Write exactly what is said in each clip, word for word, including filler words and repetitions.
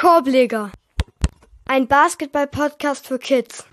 Korbleger, ein Basketball-Podcast für Kids.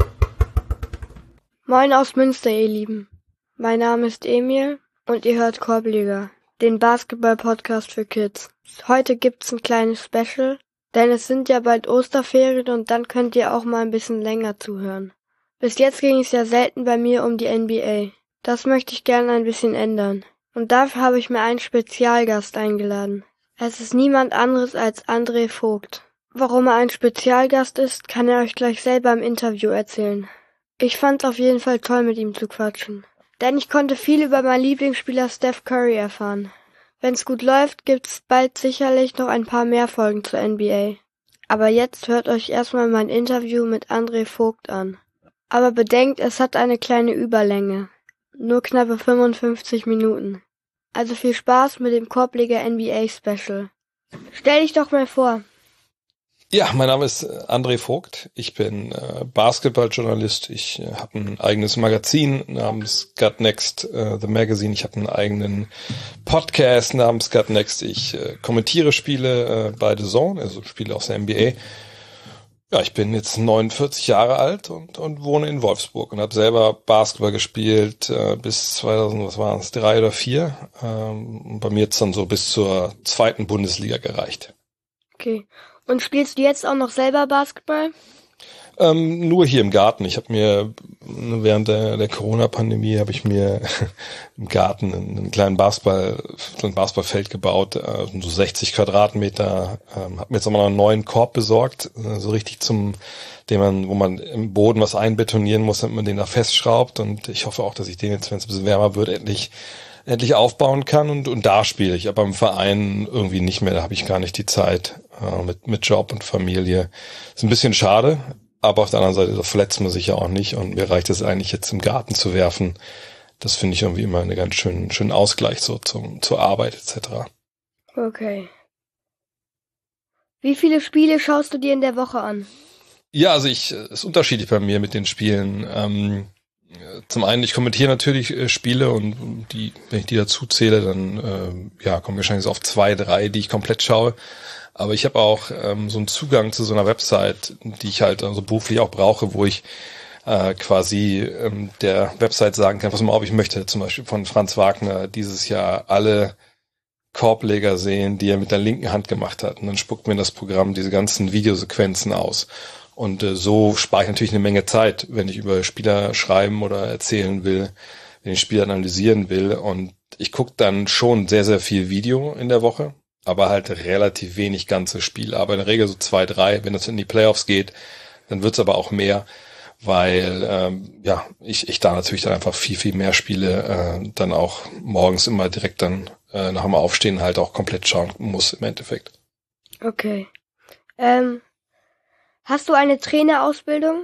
Moin aus Münster, ihr Lieben. Mein Name ist Emil und ihr hört Korbleger, den Basketball-Podcast für Kids. Heute gibt's ein kleines Special, denn es sind ja bald Osterferien und dann könnt ihr auch mal ein bisschen länger zuhören. Bis jetzt ging es ja selten bei mir um die N B A. Das möchte ich gerne ein bisschen ändern. Und dafür habe ich mir einen Spezialgast eingeladen. Es ist niemand anderes als André Vogt. Warum er ein Spezialgast ist, kann er euch gleich selber im Interview erzählen. Ich fand's auf jeden Fall toll, mit ihm zu quatschen. Denn ich konnte viel über meinen Lieblingsspieler Steph Curry erfahren. Wenn's gut läuft, gibt's bald sicherlich noch ein paar mehr Folgen zur N B A. Aber jetzt hört euch erstmal mein Interview mit André Vogt an. Aber bedenkt, es hat eine kleine Überlänge. Nur knappe fünfundfünfzig Minuten. Also viel Spaß mit dem Korbleger N B A Special. Stell dich doch mal vor. Ja, mein Name ist André Vogt. Ich bin äh, Basketballjournalist. Ich äh, habe ein eigenes Magazin namens Gut Next, äh, The Magazine. Ich habe einen eigenen Podcast namens Gut Next. Ich äh, kommentiere Spiele äh, bei The Zone, also Spiele aus der N B A. Ja, ich bin jetzt neunundvierzig Jahre alt und, und wohne in Wolfsburg und habe selber Basketball gespielt äh, bis zweitausend, was waren es, drei oder vier. Ähm, und bei mir jetzt dann so bis zur zweiten Bundesliga gereicht. Okay. Und spielst du jetzt auch noch selber Basketball? Ähm, nur hier im Garten. Ich habe mir während der, der Corona-Pandemie habe ich mir im Garten einen kleinen Basketball, so ein Basketballfeld gebaut, äh, so sechzig Quadratmeter. Ähm, habe mir jetzt auch mal noch einen neuen Korb besorgt, äh, so richtig zum, den man, wo man im Boden was einbetonieren muss, damit man den da festschraubt. Und ich hoffe auch, dass ich den jetzt, wenn es ein bisschen wärmer wird, endlich endlich aufbauen kann und und da spiele ich, aber im Verein irgendwie nicht mehr, da habe ich gar nicht die Zeit äh, mit mit Job und Familie. Ist ein bisschen schade, aber auf der anderen Seite, da verletzt man sich ja auch nicht und mir reicht es eigentlich jetzt im Garten zu werfen. Das finde ich irgendwie immer einen ganz schönen schönen Ausgleich so zum zur Arbeit et cetera. Okay. Wie viele Spiele schaust du dir in der Woche an? Ja, also ich, es ist unterschiedlich bei mir mit den Spielen. Ähm, Zum einen, ich kommentiere natürlich äh, Spiele und die, wenn ich die dazu zähle, dann äh, ja, kommen wahrscheinlich so auf zwei, drei, die ich komplett schaue. Aber ich habe auch ähm, so einen Zugang zu so einer Website, die ich halt also beruflich auch brauche, wo ich äh, quasi ähm, der Website sagen kann, pass mal auf, ich möchte zum Beispiel von Franz Wagner dieses Jahr alle Korbleger sehen, die er mit der linken Hand gemacht hat. Und dann spuckt mir das Programm diese ganzen Videosequenzen aus. Und äh, so spare ich natürlich eine Menge Zeit, wenn ich über Spieler schreiben oder erzählen will, wenn ich Spieler analysieren will. Und ich gucke dann schon sehr, sehr viel Video in der Woche, aber halt relativ wenig ganze Spiele. Aber in der Regel so zwei, drei. Wenn es in die Playoffs geht, dann wird's aber auch mehr, weil ähm, ja ich ich da natürlich dann einfach viel, viel mehr Spiele äh, dann auch morgens immer direkt dann äh, nach dem Aufstehen halt auch komplett schauen muss im Endeffekt. Okay. Ähm... Hast du eine Trainerausbildung?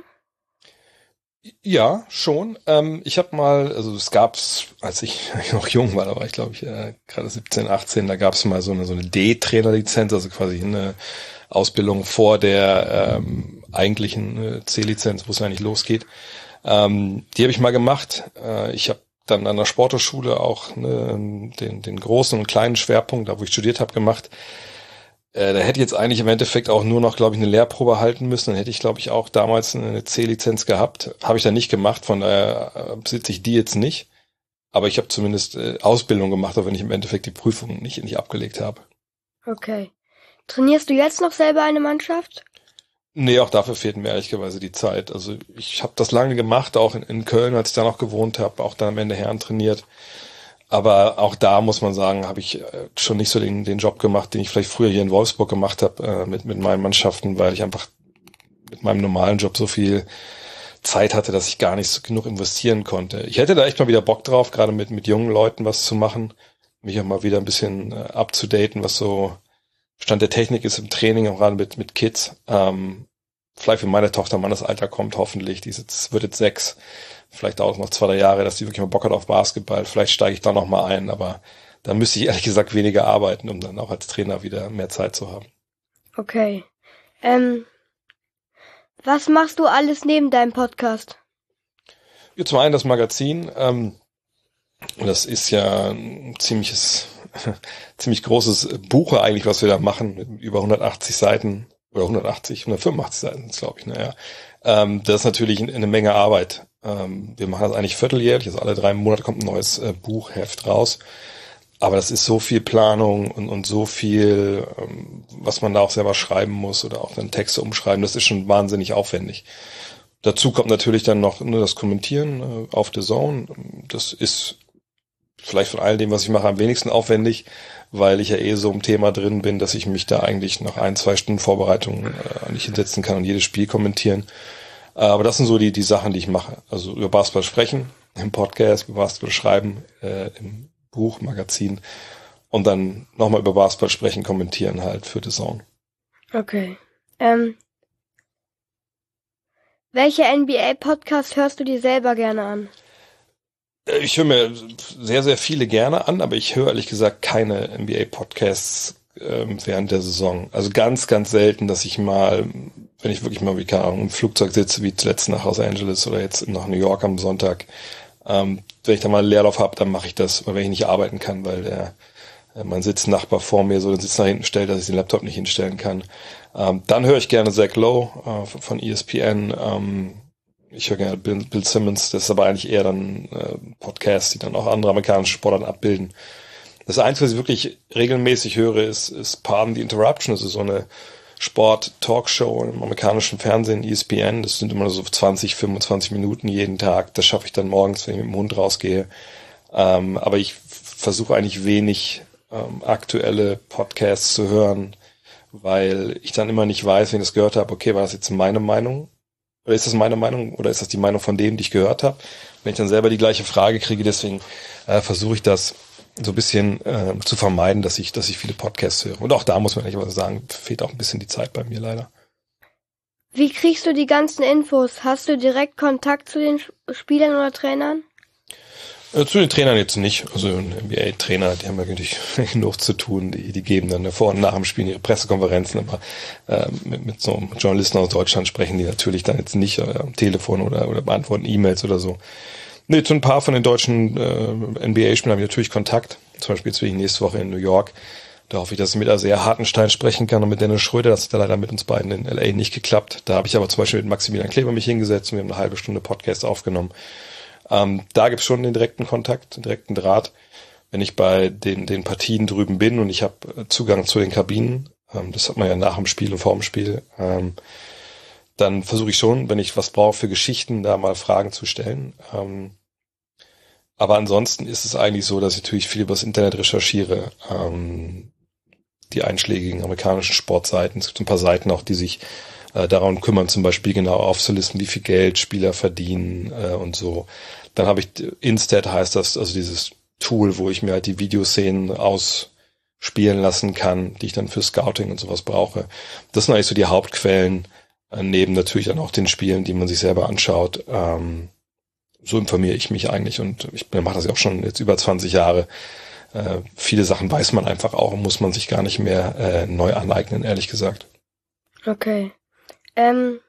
Ja, schon. Ähm, ich habe mal, also es gab's, als ich noch jung war, da war ich glaube ich äh, gerade siebzehn, achtzehn, da gab's mal so eine so eine D-Trainerlizenz, also quasi eine Ausbildung vor der ähm, eigentlichen äh, C-Lizenz, wo es eigentlich losgeht. Ähm, die habe ich mal gemacht. Äh, ich habe dann an der Sporthochschule auch ne, den den großen und kleinen Schwerpunkt, da wo ich studiert habe, gemacht. Da hätte ich jetzt eigentlich im Endeffekt auch nur noch, glaube ich, eine Lehrprobe halten müssen. Dann hätte ich, glaube ich, auch damals eine C-Lizenz gehabt. Habe ich dann nicht gemacht, von daher besitze ich die jetzt nicht. Aber ich habe zumindest äh, Ausbildung gemacht, auch wenn ich im Endeffekt die Prüfung nicht, nicht abgelegt habe. Okay. Trainierst du jetzt noch selber eine Mannschaft? Nee, auch dafür fehlt mir ehrlicherweise die Zeit. Also ich habe das lange gemacht, auch in, in Köln, als ich da noch gewohnt habe, auch dann am Ende Herren trainiert. Aber auch da muss man sagen, habe ich schon nicht so den, den Job gemacht, den ich vielleicht früher hier in Wolfsburg gemacht habe äh, mit mit meinen Mannschaften, weil ich einfach mit meinem normalen Job so viel Zeit hatte, dass ich gar nicht so genug investieren konnte. Ich hätte da echt mal wieder Bock drauf, gerade mit mit jungen Leuten was zu machen, mich auch mal wieder ein bisschen äh, up-to-daten, was so Stand der Technik ist im Training, auch gerade mit mit Kids. Ähm, vielleicht wenn meine Tochter mal in das Alter kommt, hoffentlich, die ist jetzt, wird jetzt sechs, vielleicht auch noch zwei, drei Jahre, dass die wirklich mal Bock hat auf Basketball. Vielleicht steige ich da noch mal ein, aber da müsste ich ehrlich gesagt weniger arbeiten, um dann auch als Trainer wieder mehr Zeit zu haben. Okay. Ähm, was machst du alles neben deinem Podcast? Ja, zum einen das Magazin. Ähm, das ist ja ein ziemliches, ziemlich großes Buch eigentlich, was wir da machen, mit über hundertachtzig Seiten. oder hundertachtzig, hundertfünfundachtzig Seiten, glaube ich, naja. Ähm, das ist natürlich eine Menge Arbeit. Ähm, wir machen das eigentlich vierteljährlich, also alle drei Monate kommt ein neues äh, Buchheft raus. Aber das ist so viel Planung und, und so viel, ähm, was man da auch selber schreiben muss oder auch dann Texte umschreiben, das ist schon wahnsinnig aufwendig. Dazu kommt natürlich dann noch nur das Kommentieren äh, auf The Zone. Das ist vielleicht von all dem, was ich mache, am wenigsten aufwendig, weil ich ja eh so im Thema drin bin, dass ich mich da eigentlich nach ein, zwei Stunden Vorbereitung äh, nicht hinsetzen kann und jedes Spiel kommentieren. Äh, aber das sind so die die Sachen, die ich mache. Also über Basketball sprechen, im Podcast, über Basketball schreiben, äh, im Buch, Magazin und dann nochmal über Basketball sprechen, kommentieren halt für The Zone. Okay. Ähm, welche N B A-Podcasts hörst du dir selber gerne an? Ich höre mir sehr, sehr viele gerne an, aber ich höre ehrlich gesagt keine N B A-Podcasts ähm, während der Saison. Also ganz, ganz selten, dass ich mal, wenn ich wirklich mal wie keine Ahnung, im Flugzeug sitze, wie zuletzt nach Los Angeles oder jetzt nach New York am Sonntag, ähm, wenn ich da mal einen Leerlauf habe, dann mache ich das, oder wenn ich nicht arbeiten kann, weil der äh, mein Sitznachbar vor mir so den Sitz nach hinten stellt, dass ich den Laptop nicht hinstellen kann. Ähm, dann höre ich gerne Zach Lowe äh, von E S P N, ähm, ich höre gerne Bill, Bill Simmons, das ist aber eigentlich eher dann äh, Podcasts, die dann auch andere amerikanische Sportarten abbilden. Das Einzige, was ich wirklich regelmäßig höre, ist, ist Pardon the Interruption. Das ist so eine Sport-Talkshow im amerikanischen Fernsehen, E S P N. Das sind immer so zwanzig, fünfundzwanzig Minuten jeden Tag. Das schaffe ich dann morgens, wenn ich mit dem Hund rausgehe. Ähm, aber ich versuche eigentlich wenig ähm, aktuelle Podcasts zu hören, weil ich dann immer nicht weiß, wenn ich das gehört habe, okay, war das jetzt meine Meinung? Oder ist das meine Meinung oder ist das die Meinung von dem, die ich gehört habe? Wenn ich dann selber die gleiche Frage kriege, deswegen äh, versuche ich das so ein bisschen äh, zu vermeiden, dass ich, dass ich viele Podcasts höre. Und auch da muss man ehrlich mal sagen, fehlt auch ein bisschen die Zeit bei mir leider. Wie kriegst du die ganzen Infos? Hast du direkt Kontakt zu den Spielern oder Trainern? Äh, zu den Trainern jetzt nicht. Also N B A-Trainer, die haben ja natürlich genug zu tun. Die, die geben dann vor und nach dem Spiel ihre Pressekonferenzen. Aber äh, mit, mit so einem Journalisten aus Deutschland sprechen die natürlich dann jetzt nicht äh, am Telefon oder, oder beantworten E-Mails oder so. Nee, zu ein paar von den deutschen äh, N B A-Spielern habe ich natürlich Kontakt. Zum Beispiel jetzt bin ich nächste Woche in New York. Da hoffe ich, dass ich mit Isaiah Hartenstein sprechen kann und mit Dennis Schröder. Das hat ja leider mit uns beiden in L A nicht geklappt. Da habe ich aber zum Beispiel mit Maximilian Kleber mich hingesetzt und wir haben eine halbe Stunde Podcast aufgenommen. Ähm, da gibt's schon den direkten Kontakt, den direkten Draht. Wenn ich bei den, den Partien drüben bin und ich habe Zugang zu den Kabinen, ähm, das hat man ja nach dem Spiel und vor dem Spiel, ähm, dann versuche ich schon, wenn ich was brauche für Geschichten, da mal Fragen zu stellen. Ähm, aber ansonsten ist es eigentlich so, dass ich natürlich viel übers Internet recherchiere. Ähm, die einschlägigen amerikanischen Sportseiten. Es gibt ein paar Seiten auch, die sich äh, darum kümmern, zum Beispiel genau aufzulisten, wie viel Geld Spieler verdienen äh, und so. Dann habe ich Instat, heißt das, also dieses Tool, wo ich mir halt die Videoszenen ausspielen lassen kann, die ich dann für Scouting und sowas brauche. Das sind eigentlich so die Hauptquellen, äh, neben natürlich dann auch den Spielen, die man sich selber anschaut. Ähm, so informiere ich mich eigentlich und ich mache das ja auch schon jetzt über zwanzig Jahre. Äh, viele Sachen weiß man einfach auch und muss man sich gar nicht mehr äh, neu aneignen, ehrlich gesagt. Okay. Ähm,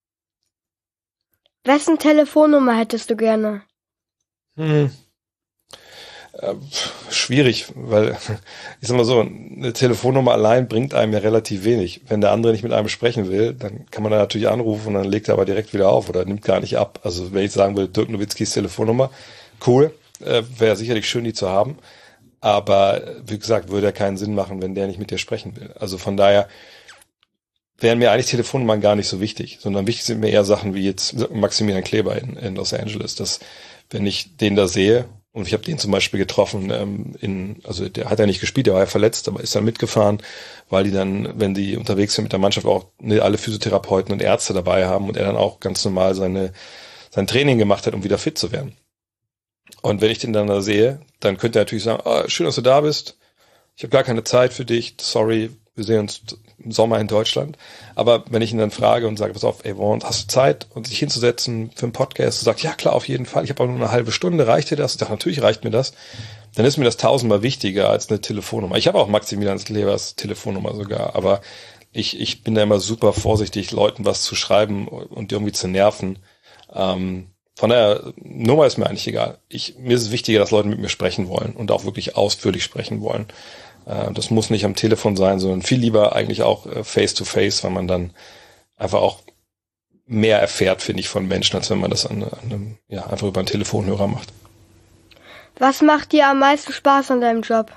wessen Telefonnummer hättest du gerne? Hm. Äh, schwierig, weil ich sag mal so, eine Telefonnummer allein bringt einem ja relativ wenig. Wenn der andere nicht mit einem sprechen will, dann kann man da natürlich anrufen und dann legt er aber direkt wieder auf oder nimmt gar nicht ab. Also wenn ich sagen will, Dirk Nowitzkis Telefonnummer, cool, äh, wäre sicherlich schön, die zu haben. Aber wie gesagt, würde ja keinen Sinn machen, wenn der nicht mit dir sprechen will. Also von daher wären mir eigentlich Telefonnummern gar nicht so wichtig, sondern wichtig sind mir eher Sachen wie jetzt Maximilian Kleber in, in Los Angeles, dass wenn ich den da sehe, und ich habe den zum Beispiel getroffen, ähm, in, also der hat ja nicht gespielt, der war ja verletzt, aber ist dann mitgefahren, weil die dann, wenn die unterwegs sind mit der Mannschaft, auch ne, alle Physiotherapeuten und Ärzte dabei haben und er dann auch ganz normal seine sein Training gemacht hat, um wieder fit zu werden. Und wenn ich den dann da sehe, dann könnte er natürlich sagen, oh, schön, dass du da bist, ich habe gar keine Zeit für dich, sorry, wir sehen uns im Sommer in Deutschland. Aber wenn ich ihn dann frage und sage, pass auf, ey, Warren, hast du Zeit, um dich hinzusetzen für einen Podcast? Du sagst, ja klar, auf jeden Fall, ich habe auch nur eine halbe Stunde, reicht dir das? Ich sage, natürlich reicht mir das. Dann ist mir das tausendmal wichtiger als eine Telefonnummer. Ich habe auch Maximilian Klebers Telefonnummer sogar, aber ich, ich bin da immer super vorsichtig, Leuten was zu schreiben und die irgendwie zu nerven. Ähm, von daher, Nummer ist mir eigentlich egal. Ich, mir ist es wichtiger, dass Leute mit mir sprechen wollen und auch wirklich ausführlich sprechen wollen. Äh, das muss nicht am Telefon sein, sondern viel lieber eigentlich auch äh, face-to-face, weil man dann einfach auch mehr erfährt, finde ich, von Menschen, als wenn man das an, an einem, ja, einfach über einen Telefonhörer macht. Was macht dir am meisten Spaß an deinem Job?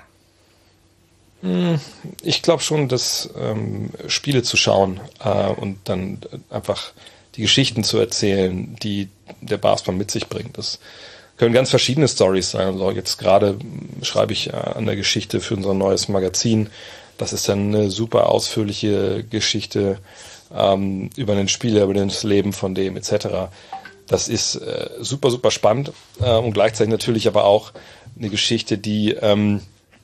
Ich glaube schon, dass ähm, Spiele zu schauen äh, und dann einfach die Geschichten zu erzählen, die der Basketball mit sich bringt. Das können ganz verschiedene Storys sein. Also jetzt gerade schreibe ich an der Geschichte für unser neues Magazin. Das ist dann eine super ausführliche Geschichte ähm, über den Spieler, über das Leben von dem et cetera. Das ist äh, super, super spannend äh, und gleichzeitig natürlich aber auch eine Geschichte, die ähm,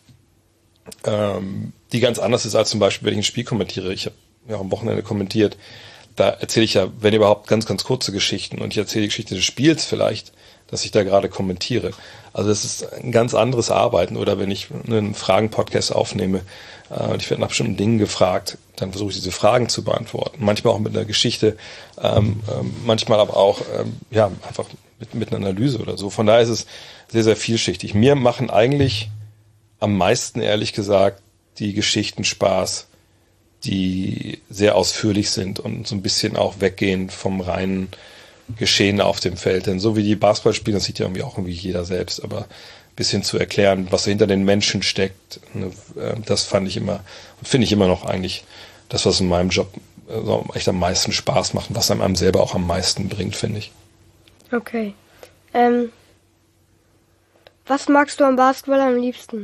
ähm, die ganz anders ist als zum Beispiel, wenn ich ein Spiel kommentiere. Ich habe ja auch am Wochenende kommentiert. Da erzähle ich ja, wenn überhaupt, ganz, ganz kurze Geschichten und ich erzähle die Geschichte des Spiels vielleicht, dass ich da gerade kommentiere. Also das ist ein ganz anderes Arbeiten. Oder wenn ich einen Fragen-Podcast aufnehme äh, und ich werde nach bestimmten Dingen gefragt, dann versuche ich diese Fragen zu beantworten. Manchmal auch mit einer Geschichte, ähm, ähm, manchmal aber auch ähm, ja einfach mit, mit einer Analyse oder so. Von daher ist es sehr, sehr vielschichtig. Mir machen eigentlich am meisten, ehrlich gesagt, die Geschichten Spaß, die sehr ausführlich sind und so ein bisschen auch weggehen vom reinen Geschehen auf dem Feld. Denn so wie die Basketball spielen, das sieht ja irgendwie auch irgendwie jeder selbst, aber ein bisschen zu erklären, was hinter den Menschen steckt, ne, das fand ich immer und finde ich immer noch eigentlich das, was in meinem Job also echt am meisten Spaß macht und was einem selber auch am meisten bringt, finde ich. Okay. Ähm, was magst du am Basketball am liebsten?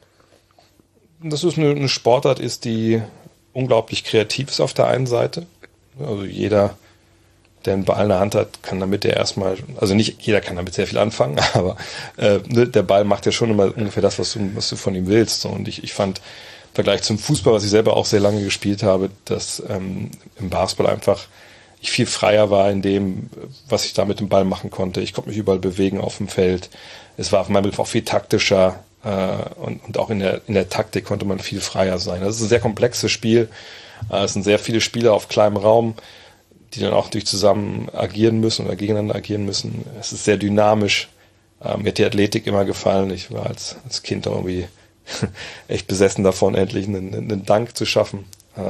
Dass es eine, eine Sportart ist, die unglaublich kreativ ist auf der einen Seite. Also jeder, der einen Ball in der Hand hat, kann damit ja erstmal, also nicht jeder kann damit sehr viel anfangen, aber äh, der Ball macht ja schon immer ungefähr das, was du, was du von ihm willst. So. Und ich, ich fand im Vergleich zum Fußball, was ich selber auch sehr lange gespielt habe, dass ähm, im Basketball einfach ich viel freier war in dem, was ich da mit dem Ball machen konnte. Ich konnte mich überall bewegen auf dem Feld. Es war auf meinem Begriff auch viel taktischer. Und, und auch in der, in der Taktik konnte man viel freier sein. Das ist ein sehr komplexes Spiel. Es sind sehr viele Spieler auf kleinem Raum, die dann auch durch zusammen agieren müssen oder gegeneinander agieren müssen. Es ist sehr dynamisch. Mir hat die Athletik immer gefallen. Ich war als, als Kind irgendwie echt besessen davon, endlich einen, einen Dank zu schaffen.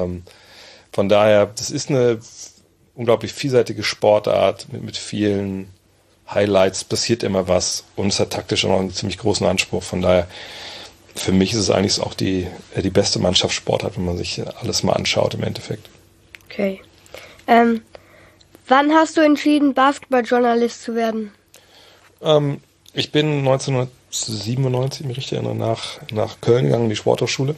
Von daher, das ist eine unglaublich vielseitige Sportart mit, mit vielen Highlights, passiert immer was und es hat taktisch auch noch einen ziemlich großen Anspruch. Von daher, für mich ist es eigentlich auch die, die beste Mannschaftssportart, wenn man sich alles mal anschaut im Endeffekt. Okay. Ähm, wann hast du entschieden, Basketballjournalist zu werden? Ähm, ich bin neunzehnhundertsiebenundneunzig, mich richtig erinnere, nach, nach Köln gegangen, in die Sporthochschule.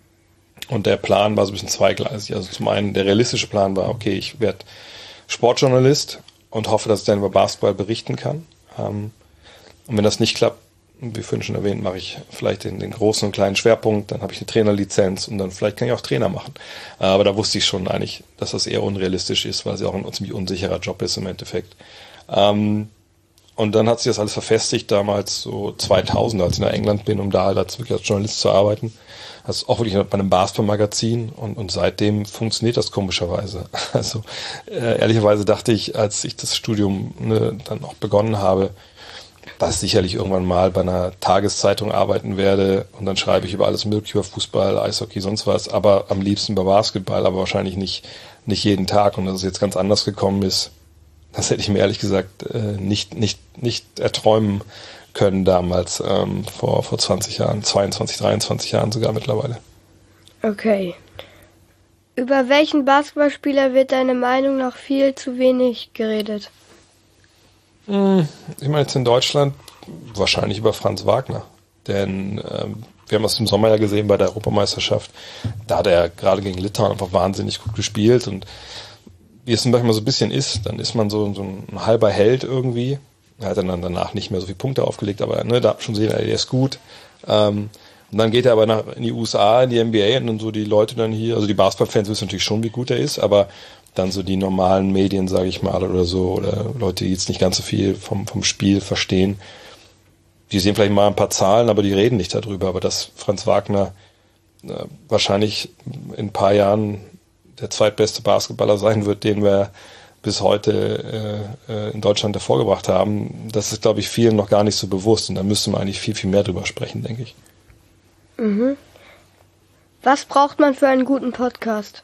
Und der Plan war so ein bisschen zweigleisig. Also zum einen, der realistische Plan war, okay, ich werde Sportjournalist und hoffe, dass ich dann über Basketball berichten kann. Ähm, und wenn das nicht klappt, wie vorhin schon erwähnt, mache ich vielleicht den, den großen und kleinen Schwerpunkt, dann habe ich eine Trainerlizenz und dann vielleicht kann ich auch Trainer machen. Äh, aber da wusste ich schon eigentlich, dass das eher unrealistisch ist, weil es ja auch ein ziemlich unsicherer Job ist im Endeffekt. Ähm, und dann hat sich das alles verfestigt, damals so zweitausend, als ich nach England bin, um da halt als, wirklich als Journalist zu arbeiten. Das ist auch wirklich bei einem Basketball-Magazin und, und seitdem funktioniert das komischerweise. Also äh, ehrlicherweise dachte ich, als ich das Studium ne, dann auch begonnen habe, dass ich sicherlich irgendwann mal bei einer Tageszeitung arbeiten werde und dann schreibe ich über alles Mögliche, über Fußball, Eishockey, sonst was, aber am liebsten über Basketball, aber wahrscheinlich nicht, nicht jeden Tag. Und dass es jetzt ganz anders gekommen ist, das hätte ich mir ehrlich gesagt äh, nicht, nicht, nicht erträumen können damals, ähm, vor, vor zwanzig Jahren, zweiundzwanzig, dreiundzwanzig Jahren sogar mittlerweile. Okay. Über welchen Basketballspieler wird deiner Meinung nach viel zu wenig geredet? Hm, ich meine jetzt in Deutschland wahrscheinlich über Franz Wagner. Denn ähm, wir haben das im Sommer ja gesehen bei der Europameisterschaft. Da hat er gerade gegen Litauen einfach wahnsinnig gut gespielt. Und wie es manchmal so ein bisschen ist, dann ist man so, so ein halber Held irgendwie. Er hat dann danach nicht mehr so viele Punkte aufgelegt, aber ne, da schon sehen, er ist gut. Ähm, und dann geht er aber nach, in die U S A, in die N B A und dann so die Leute dann hier, also die Basketballfans wissen natürlich schon, wie gut er ist, aber dann so die normalen Medien, sage ich mal, oder so, oder Leute, die jetzt nicht ganz so viel vom, vom Spiel verstehen, die sehen vielleicht mal ein paar Zahlen, aber die reden nicht darüber. Aber dass Franz Wagner äh, wahrscheinlich in ein paar Jahren der zweitbeste Basketballer sein wird, den wir bis heute äh, in Deutschland hervorgebracht haben, das ist, glaube ich, vielen noch gar nicht so bewusst. Und da müsste man eigentlich viel, viel mehr drüber sprechen, denke ich. Mhm. Was braucht man für einen guten Podcast?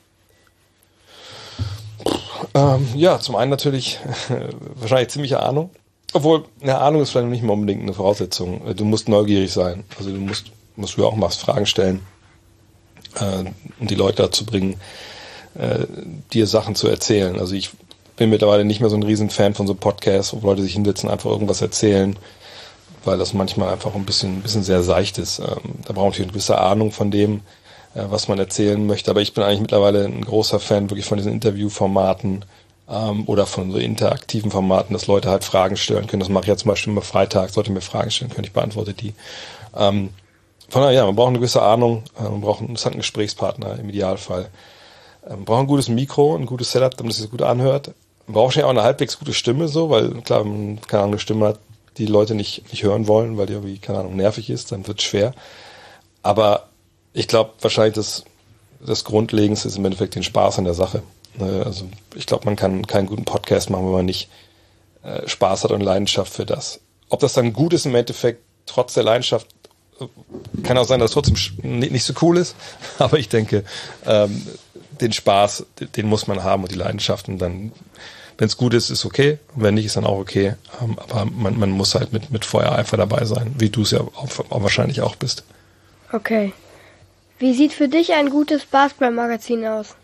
Ähm, ja, zum einen natürlich äh, wahrscheinlich ziemliche Ahnung. Obwohl, eine Ahnung ist vielleicht nicht mehr unbedingt eine Voraussetzung. Du musst neugierig sein. Also du musst, was du auch machst, Fragen stellen, äh, um die Leute dazu bringen, äh, dir Sachen zu erzählen. Also ich bin mittlerweile nicht mehr so ein Riesenfan von so Podcasts, wo Leute sich hinsetzen, einfach irgendwas erzählen, weil das manchmal einfach ein bisschen, ein bisschen sehr seicht ist. Ähm, da braucht man eine gewisse Ahnung von dem, äh, was man erzählen möchte. Aber ich bin eigentlich mittlerweile ein großer Fan wirklich von diesen Interviewformaten ähm, oder von so interaktiven Formaten, dass Leute halt Fragen stellen können. Das mache ich ja zum Beispiel immer freitags, Leute mir Fragen stellen können, ich beantworte die. Ähm, von daher, ja, man braucht eine gewisse Ahnung, äh, man braucht einen interessanten Gesprächspartner im Idealfall. Äh, man braucht ein gutes Mikro, ein gutes Setup, damit es sich gut anhört. Man braucht ja auch eine halbwegs gute Stimme, so, weil klar, wenn man keine Ahnung, eine Stimme hat, die Leute nicht, nicht hören wollen, weil die irgendwie, keine Ahnung, nervig ist, dann wird es schwer. Aber ich glaube, wahrscheinlich das, das Grundlegendste ist im Endeffekt den Spaß an der Sache. Also ich glaube, man kann keinen guten Podcast machen, wenn man nicht äh, Spaß hat und Leidenschaft für das. Ob das dann gut ist im Endeffekt, trotz der Leidenschaft, kann auch sein, dass es trotzdem nicht so cool ist. Aber ich denke, ähm, den Spaß, den muss man haben und die Leidenschaft. Und dann, wenn es gut ist, ist okay. Und wenn nicht, ist dann auch okay. Ähm, aber man, man muss halt mit, mit Feuereifer dabei sein, wie du es ja auch, auch wahrscheinlich auch bist. Okay. Wie sieht für dich ein gutes Basketball-Magazin aus?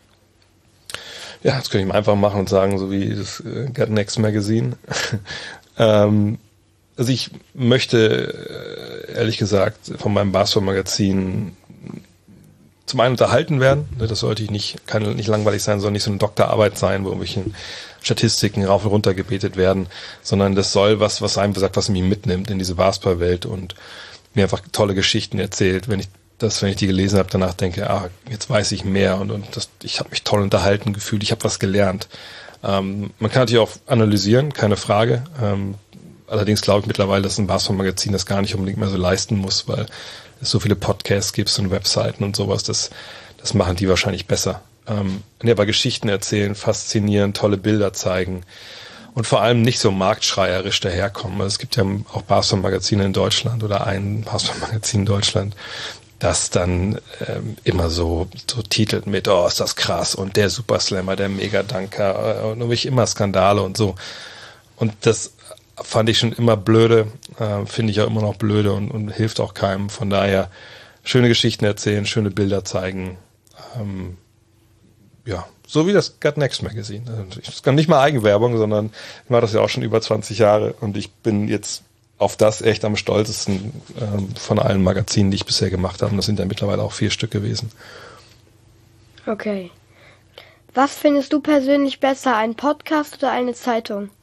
Ja, das könnte ich mal einfach machen und sagen, so wie das äh, Got Next Magazine. ähm, also ich möchte, äh, ehrlich gesagt, von meinem Basketball-Magazin zum einen unterhalten werden. Das sollte ich nicht, kann nicht langweilig sein, soll nicht so eine Doktorarbeit sein, wo irgendwelche Statistiken rauf und runter gebetet werden, sondern das soll was, was einem sagt, was mich mitnimmt in diese Basketballwelt und mir einfach tolle Geschichten erzählt, wenn ich das, wenn ich die gelesen habe, danach denke, ah, jetzt weiß ich mehr und, und das, ich habe mich toll unterhalten gefühlt, ich habe was gelernt. Ähm, man kann natürlich auch analysieren, keine Frage. Ähm, allerdings glaube ich mittlerweile, dass ein Basketball-Magazin das gar nicht unbedingt mehr so leisten muss, weil es so viele Podcasts gibt und Webseiten und sowas, das, das machen die wahrscheinlich besser. Ähm, ja, aber Geschichten erzählen, faszinieren, tolle Bilder zeigen und vor allem nicht so marktschreierisch daherkommen. Also es gibt ja auch Basketball-Magazine in Deutschland oder ein Basketball-Magazin in Deutschland, das dann ähm, immer so, so titelt mit, oh, ist das krass und der Superslammer, der Megadanker und irgendwie immer Skandale und so. Und das fand ich schon immer blöde, äh, finde ich auch immer noch blöde und, und hilft auch keinem. Von daher schöne Geschichten erzählen, schöne Bilder zeigen. Ähm, ja, so wie das Got Next Magazine. Das ist nicht mal Eigenwerbung, sondern ich mache das ja auch schon über zwanzig Jahre und ich bin jetzt auf das echt am stolzesten ähm, von allen Magazinen, die ich bisher gemacht habe. Und das sind ja mittlerweile auch vier Stück gewesen. Okay. Was findest du persönlich besser, ein Podcast oder eine Zeitung?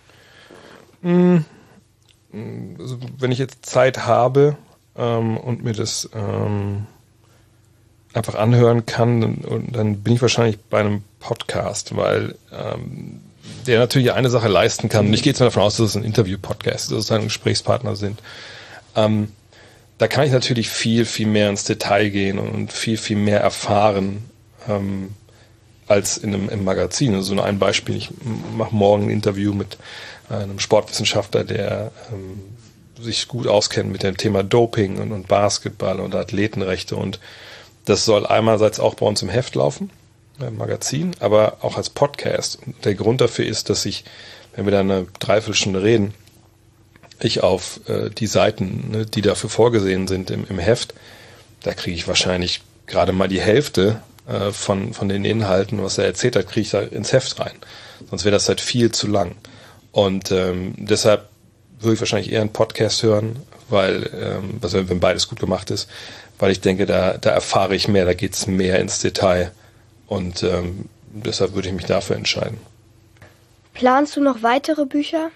Mmh. Also, wenn ich jetzt Zeit habe ähm, und mir das ähm, einfach anhören kann, dann, dann bin ich wahrscheinlich bei einem Podcast, weil ähm, der natürlich eine Sache leisten kann. Und ich gehe jetzt mal davon aus, dass es ein Interview-Podcast ist, dass es ein Gesprächspartner sind. Ähm, da kann ich natürlich viel, viel mehr ins Detail gehen und viel, viel mehr erfahren ähm, als in einem im Magazin. Also nur ein Beispiel, ich mache morgen ein Interview mit einem Sportwissenschaftler, der ähm, sich gut auskennt mit dem Thema Doping und, und Basketball und Athletenrechte. Und das soll einerseits auch bei uns im Heft laufen, im Magazin, aber auch als Podcast. Und der Grund dafür ist, dass ich, wenn wir da eine Dreiviertelstunde reden, ich auf äh, die Seiten, ne, die dafür vorgesehen sind im, im Heft, da kriege ich wahrscheinlich gerade mal die Hälfte äh, von, von den Inhalten, was er erzählt hat, kriege ich da ins Heft rein. Sonst wäre das halt viel zu lang. Und ähm, deshalb würde ich wahrscheinlich eher einen Podcast hören, weil, ähm, also wenn beides gut gemacht ist, weil ich denke, da, da erfahre ich mehr, da geht es mehr ins Detail. Und ähm, deshalb würde ich mich dafür entscheiden. Planst du noch weitere Bücher?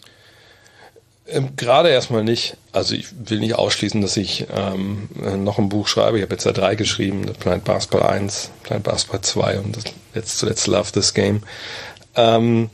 Ähm, gerade erstmal nicht. Also ich will nicht ausschließen, dass ich ähm, noch ein Buch schreibe. Ich habe jetzt ja drei geschrieben. Planet Basketball eins, Planet Basketball zwei und das jetzt zuletzt Love This Game. Ähm,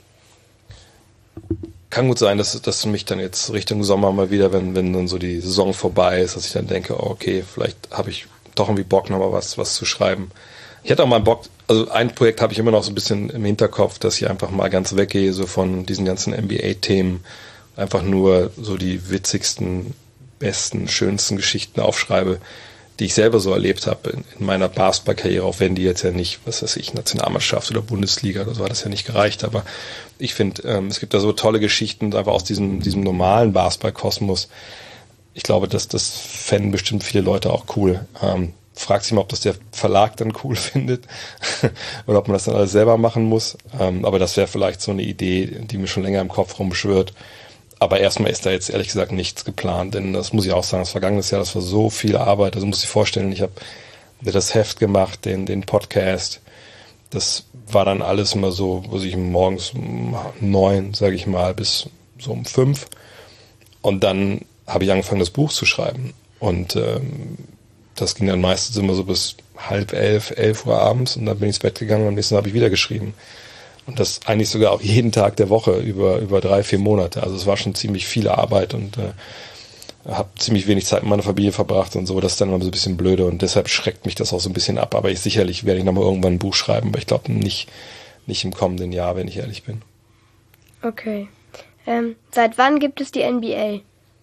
kann gut sein, dass, dass mich dann jetzt Richtung Sommer mal wieder, wenn, wenn dann so die Saison vorbei ist, dass ich dann denke, oh, okay, vielleicht habe ich doch irgendwie Bock, noch mal was, was zu schreiben. Ich hätte auch mal Bock, also ein Projekt habe ich immer noch so ein bisschen im Hinterkopf, dass ich einfach mal ganz weggehe, so von diesen ganzen N B A-Themen, einfach nur so die witzigsten, besten, schönsten Geschichten aufschreibe, die ich selber so erlebt habe in, in meiner Basketballkarriere, auch wenn die jetzt ja nicht, was weiß ich, Nationalmannschaft oder Bundesliga oder so hat das ja nicht gereicht, aber ich finde, ähm, es gibt da so tolle Geschichten einfach aus diesem, diesem normalen Basketballkosmos. Ich glaube, dass das fänden bestimmt viele Leute auch cool. Ähm, fragt sich mal, ob das der Verlag dann cool findet oder ob man das dann alles selber machen muss. Ähm, aber das wäre vielleicht so eine Idee, die mir schon länger im Kopf rumschwirrt. Aber erstmal ist da jetzt ehrlich gesagt nichts geplant, denn das muss ich auch sagen, das vergangene Jahr, das war so viel Arbeit, also muss ich vorstellen, ich habe das Heft gemacht, den, den Podcast, das war dann alles immer so, wo ich morgens um neun, sage ich mal, bis so um fünf und dann habe ich angefangen, das Buch zu schreiben und ähm, das ging dann meistens immer so bis halb elf, elf Uhr abends und dann bin ich ins Bett gegangen und am nächsten Tag habe ich wieder geschrieben. Und das eigentlich sogar auch jeden Tag der Woche über über drei, vier Monate. Also es war schon ziemlich viel Arbeit und äh, habe ziemlich wenig Zeit mit meiner Familie verbracht und so. Das ist dann immer so ein bisschen blöde und deshalb schreckt mich das auch so ein bisschen ab. Aber ich sicherlich werde ich nochmal irgendwann ein Buch schreiben, aber ich glaube nicht, nicht im kommenden Jahr, wenn ich ehrlich bin. Okay. Ähm, seit wann gibt es die N B A?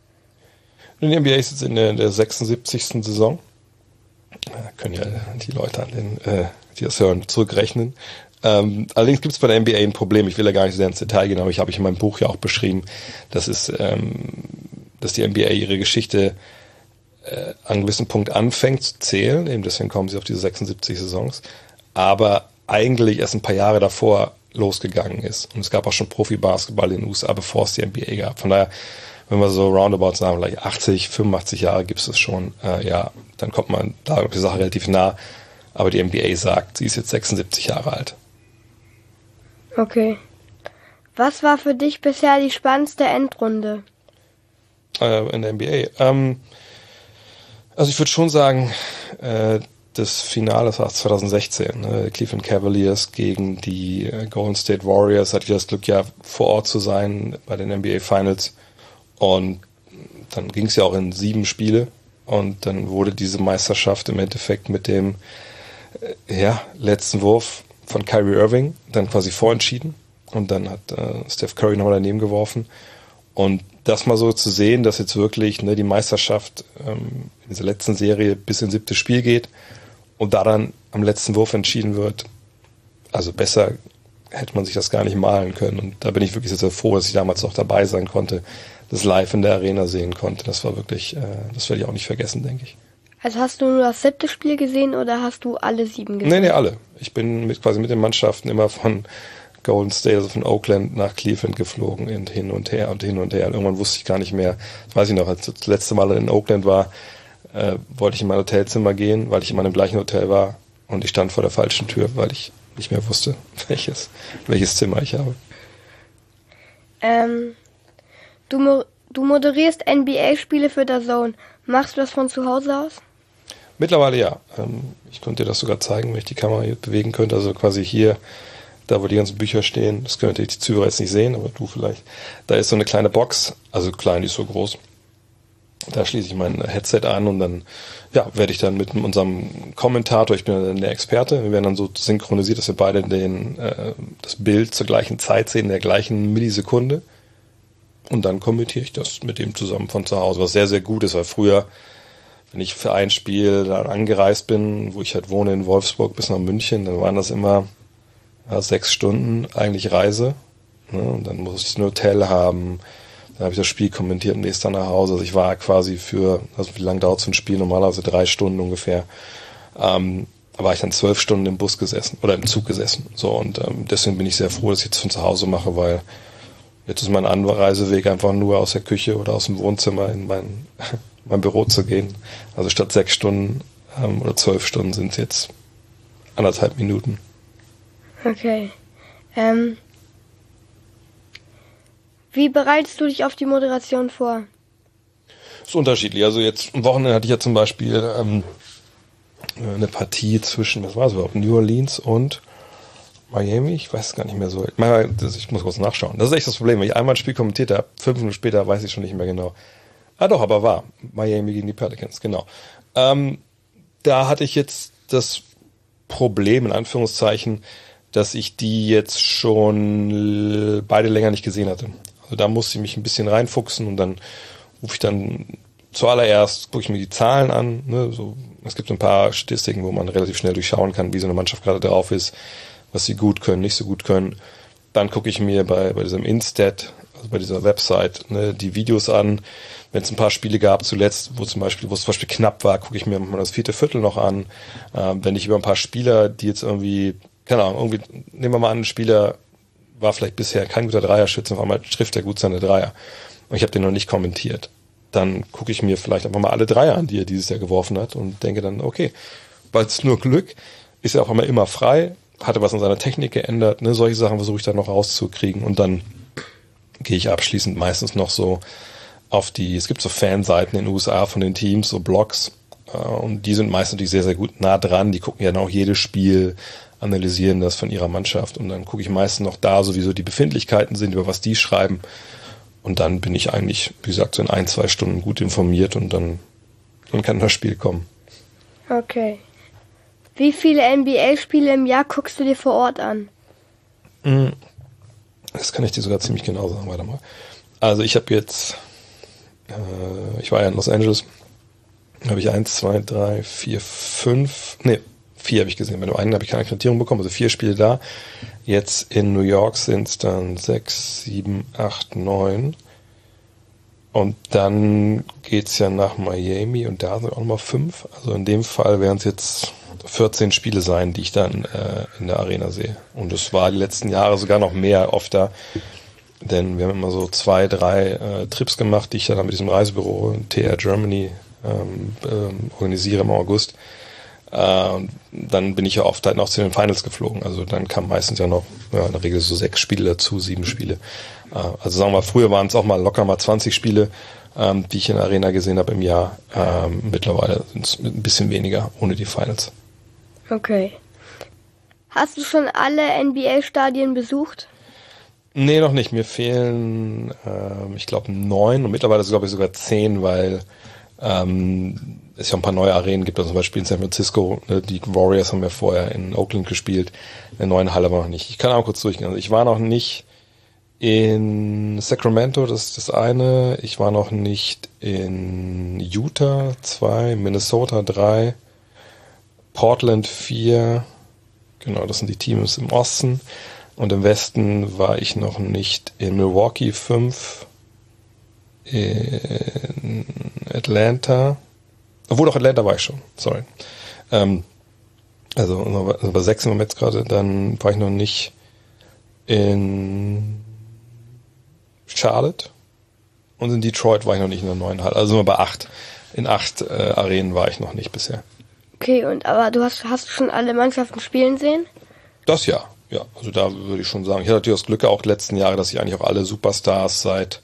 Die N B A ist jetzt in der, der sechsundsiebzigsten Saison. Da können ja die Leute an den, äh, die das hören, zurückrechnen. Ähm, allerdings gibt es bei der N B A ein Problem. Ich will ja gar nicht sehr ins Detail gehen, aber ich habe ich in meinem Buch ja auch beschrieben, dass es, ähm, dass die N B A ihre Geschichte äh, an einem gewissen Punkt anfängt zu zählen. Eben deswegen kommen sie auf diese sechsundsiebzig Saisons. Aber eigentlich erst ein paar Jahre davor losgegangen ist. Und es gab auch schon Profi-Basketball in den U S A, bevor es die N B A gab. Von daher, wenn wir so roundabout sagen, vielleicht achtzig, fünfundachtzig Jahre gibt es das schon, äh, ja, dann kommt man da auf die Sache relativ nah. Aber die N B A sagt, sie ist jetzt sechsundsiebzig Jahre alt. Okay. Was war für dich bisher die spannendste Endrunde? Äh, in der N B A. Ähm, also ich würde schon sagen, äh, das Finale, das war zwanzig sechzehn, äh, Cleveland Cavaliers gegen die äh, Golden State Warriors. Hatte ich das Glück, ja vor Ort zu sein bei den N B A Finals. Und dann ging es ja auch in sieben Spiele. Und dann wurde diese Meisterschaft im Endeffekt mit dem äh, ja, letzten Wurf von Kyrie Irving dann quasi vorentschieden und dann hat äh, Steph Curry nochmal daneben geworfen und das mal so zu sehen, dass jetzt wirklich ne, die Meisterschaft ähm, in dieser letzten Serie bis ins siebte Spiel geht und da dann am letzten Wurf entschieden wird, also besser hätte man sich das gar nicht malen können und da bin ich wirklich sehr, sehr froh, dass ich damals auch dabei sein konnte, das live in der Arena sehen konnte. Das war wirklich, äh, das werde ich auch nicht vergessen, denke ich. Also hast du nur das siebte Spiel gesehen oder hast du alle sieben gesehen? Nee, nee, alle. Ich bin mit, quasi mit den Mannschaften immer von Golden State, also von Oakland nach Cleveland geflogen und hin und her und hin und her. Und irgendwann wusste ich gar nicht mehr, das weiß ich noch, als ich das letzte Mal in Oakland war, äh, wollte ich in mein Hotelzimmer gehen, weil ich immer im gleichen Hotel war und ich stand vor der falschen Tür, weil ich nicht mehr wusste, welches, welches Zimmer ich habe. Ähm, du, mo- du moderierst N B A-Spiele für D A Z N. Machst du das von zu Hause aus? Mittlerweile ja. Ich konnte dir das sogar zeigen, wenn ich die Kamera hier bewegen könnte. Also quasi hier, da wo die ganzen Bücher stehen, das können natürlich die Zuhörer jetzt nicht sehen, aber du vielleicht. Da ist so eine kleine Box, also klein, die ist so groß. Da schließe ich mein Headset an und dann ja, werde ich dann mit unserem Kommentator, ich bin dann der Experte, wir werden dann so synchronisiert, dass wir beide den, äh, das Bild zur gleichen Zeit sehen, in der gleichen Millisekunde. Und dann kommentiere ich das mit dem zusammen von zu Hause, was sehr, sehr gut ist, weil früher, wenn ich für ein Spiel da angereist bin, wo ich halt wohne in Wolfsburg bis nach München, dann waren das immer ja, sechs Stunden eigentlich Reise. Ne? Und dann musste ich ein Hotel haben, dann habe ich das Spiel kommentiert und nächstes dann nach Hause. Also ich war quasi für, also wie lange dauert so ein Spiel? Normalerweise drei Stunden ungefähr. Ähm, da war ich dann zwölf Stunden im Bus gesessen oder im Zug gesessen. So und ähm, deswegen bin ich sehr froh, dass ich jetzt von zu Hause mache, weil jetzt ist mein Anreiseweg einfach nur aus der Küche oder aus dem Wohnzimmer in mein, mein Büro zu gehen. Also statt sechs Stunden ähm, oder zwölf Stunden sind es jetzt anderthalb Minuten. Okay. Ähm, wie bereitest du dich auf die Moderation vor? Ist unterschiedlich. Also jetzt am Wochenende hatte ich ja zum Beispiel ähm, eine Partie zwischen, was war es überhaupt, New Orleans und Miami, ich weiß es gar nicht mehr so. Ich muss kurz nachschauen. Das ist echt das Problem. Wenn ich einmal ein Spiel kommentiert habe, fünf Minuten später weiß ich schon nicht mehr genau. Ah doch, aber war. Miami gegen die Pelicans, genau. Ähm, da hatte ich jetzt das Problem, in Anführungszeichen, dass ich die jetzt schon beide länger nicht gesehen hatte. Also da musste ich mich ein bisschen reinfuchsen und dann rufe ich dann zuallererst gucke ich mir die Zahlen an. Ne? So, es gibt ein paar Statistiken, wo man relativ schnell durchschauen kann, wie so eine Mannschaft gerade drauf ist, was sie gut können, nicht so gut können. Dann gucke ich mir bei, bei diesem Instat, also bei dieser Website, ne, die Videos an. Wenn es ein paar Spiele gab zuletzt, wo zum Beispiel, wo es zum Beispiel knapp war, gucke ich mir mal das vierte Viertel noch an. Ähm, wenn ich über ein paar Spieler, die jetzt irgendwie, keine Ahnung, irgendwie, nehmen wir mal an, ein Spieler war vielleicht bisher kein guter Dreierschütze, auf einmal trifft er gut seine Dreier. Und ich habe den noch nicht kommentiert. Dann gucke ich mir vielleicht einfach mal alle Dreier an, die er dieses Jahr geworfen hat und denke dann, okay, weil es nur Glück, ist er auch einmal immer frei, hatte was an seiner Technik geändert, ne, solche Sachen versuche ich dann noch rauszukriegen und dann gehe ich abschließend meistens noch so auf die, es gibt so Fanseiten in den U S A von den Teams, so Blogs, äh, und die sind meist natürlich sehr, sehr gut nah dran, die gucken ja dann auch jedes Spiel, analysieren das von ihrer Mannschaft und dann gucke ich meistens noch da, sowieso die Befindlichkeiten sind, über was die schreiben und dann bin ich eigentlich, wie gesagt, so in ein, zwei Stunden gut informiert und dann, dann kann das Spiel kommen. Okay. Wie viele N B A-Spiele im Jahr guckst du dir vor Ort an? Das kann ich dir sogar ziemlich genau sagen, warte mal. Also ich habe jetzt äh, ich war ja in Los Angeles, habe ich eins, zwei, drei, vier, fünf, nee, vier habe ich gesehen. Bei dem einen habe ich keine Akkreditierung bekommen, also vier Spiele da. Jetzt in New York sind es dann sechs, sieben, acht, neun. Und dann geht's ja nach Miami und da sind auch nochmal fünf. Also in dem Fall wären es jetzt vierzehn Spiele sein, die ich dann äh, in der Arena sehe. Und es war die letzten Jahre sogar noch mehr oft da. Denn wir haben immer so zwei, drei äh, Trips gemacht, die ich dann mit diesem Reisebüro T R Germany ähm, ähm, organisiere im August. Äh, und dann bin ich ja oft halt noch zu den Finals geflogen. Also dann kam meistens ja noch ja, in der Regel so sechs Spiele dazu, sieben Spiele. Äh, also sagen wir mal, früher waren es auch mal locker mal zwanzig Spiele, ähm, die ich in der Arena gesehen habe im Jahr. Ähm, mittlerweile sind es ein bisschen weniger ohne die Finals. Okay. Hast du schon alle N B A-Stadien besucht? Nee, noch nicht. Mir fehlen, ähm, ich glaube, neun und mittlerweile glaube ich sogar zehn, weil ähm, es ja ein paar neue Arenen gibt. Also zum Beispiel in San Francisco, ne, die Warriors haben ja vorher in Oakland gespielt. In der neuen Halle war noch nicht. Ich kann auch kurz durchgehen. Also ich war noch nicht in Sacramento, das ist das eine. Ich war noch nicht in Utah, zwei, Minnesota, drei, Portland, vier. Genau, das sind die Teams im Osten. Und im Westen war ich noch nicht in Milwaukee, fünf, in Atlanta, obwohl auch Atlanta war ich schon, sorry. Ähm, also, also bei sechs sind wir jetzt gerade, dann war ich noch nicht in Charlotte und in Detroit war ich noch nicht in der neuen Halle, also nur bei acht. In acht äh, Arenen war ich noch nicht bisher. Okay, und aber du hast, hast schon alle Mannschaften spielen sehen? Das ja. Ja, also da würde ich schon sagen, ich hatte natürlich das Glück auch die letzten Jahre, dass ich eigentlich auch alle Superstars seit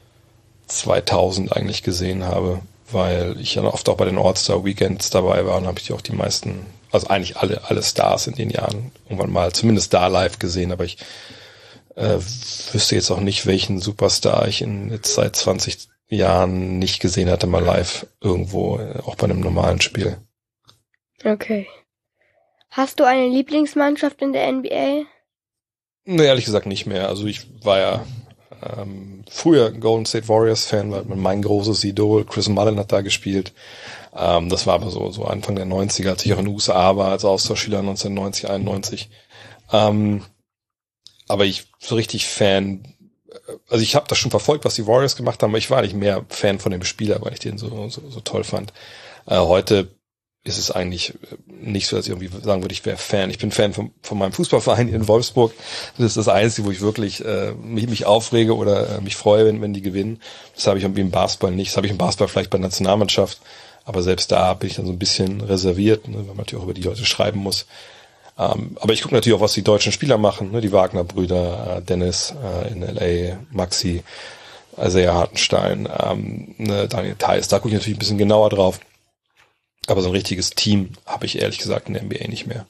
zweitausend eigentlich gesehen habe, weil ich ja oft auch bei den All-Star-Weekends dabei war und habe ich auch die meisten, also eigentlich alle alle Stars in den Jahren irgendwann mal zumindest da live gesehen, aber ich äh, wüsste jetzt auch nicht, welchen Superstar ich in jetzt seit zwanzig Jahren nicht gesehen hatte, mal live irgendwo, auch bei einem normalen Spiel. Okay. Hast du eine Lieblingsmannschaft in der N B A? Nee, ehrlich gesagt nicht mehr. Also ich war ja ähm, früher Golden State Warriors Fan, weil mein großes Idol, Chris Mullin, hat da gespielt. Ähm, das war aber so so Anfang der neunziger, als ich auch in den U S A war, als Austauschschüler neunzehnhundertneunzig, einundneunzig. Ähm, aber ich so richtig Fan, also ich habe das schon verfolgt, was die Warriors gemacht haben, aber ich war nicht mehr Fan von dem Spieler, weil ich den so so, so toll fand. Äh, heute ist es eigentlich nicht so, dass ich irgendwie sagen würde, ich wäre Fan. Ich bin Fan von, von meinem Fußballverein in Wolfsburg. Das ist das Einzige, wo ich wirklich äh, mich, mich aufrege oder äh, mich freue, wenn, wenn die gewinnen. Das habe ich irgendwie im Basketball nicht. Das habe ich im Basketball vielleicht bei der Nationalmannschaft. Aber selbst da bin ich dann so ein bisschen reserviert, ne, weil man natürlich auch über die Leute schreiben muss. Ähm, aber ich gucke natürlich auch, was die deutschen Spieler machen. Ne, die Wagner-Brüder, äh, Dennis äh, in L A, Maxi, Isaiah Hartenstein, ähm, ne, Daniel Theis. Da gucke ich natürlich ein bisschen genauer drauf. Aber so ein richtiges Team habe ich ehrlich gesagt in der N B A nicht mehr.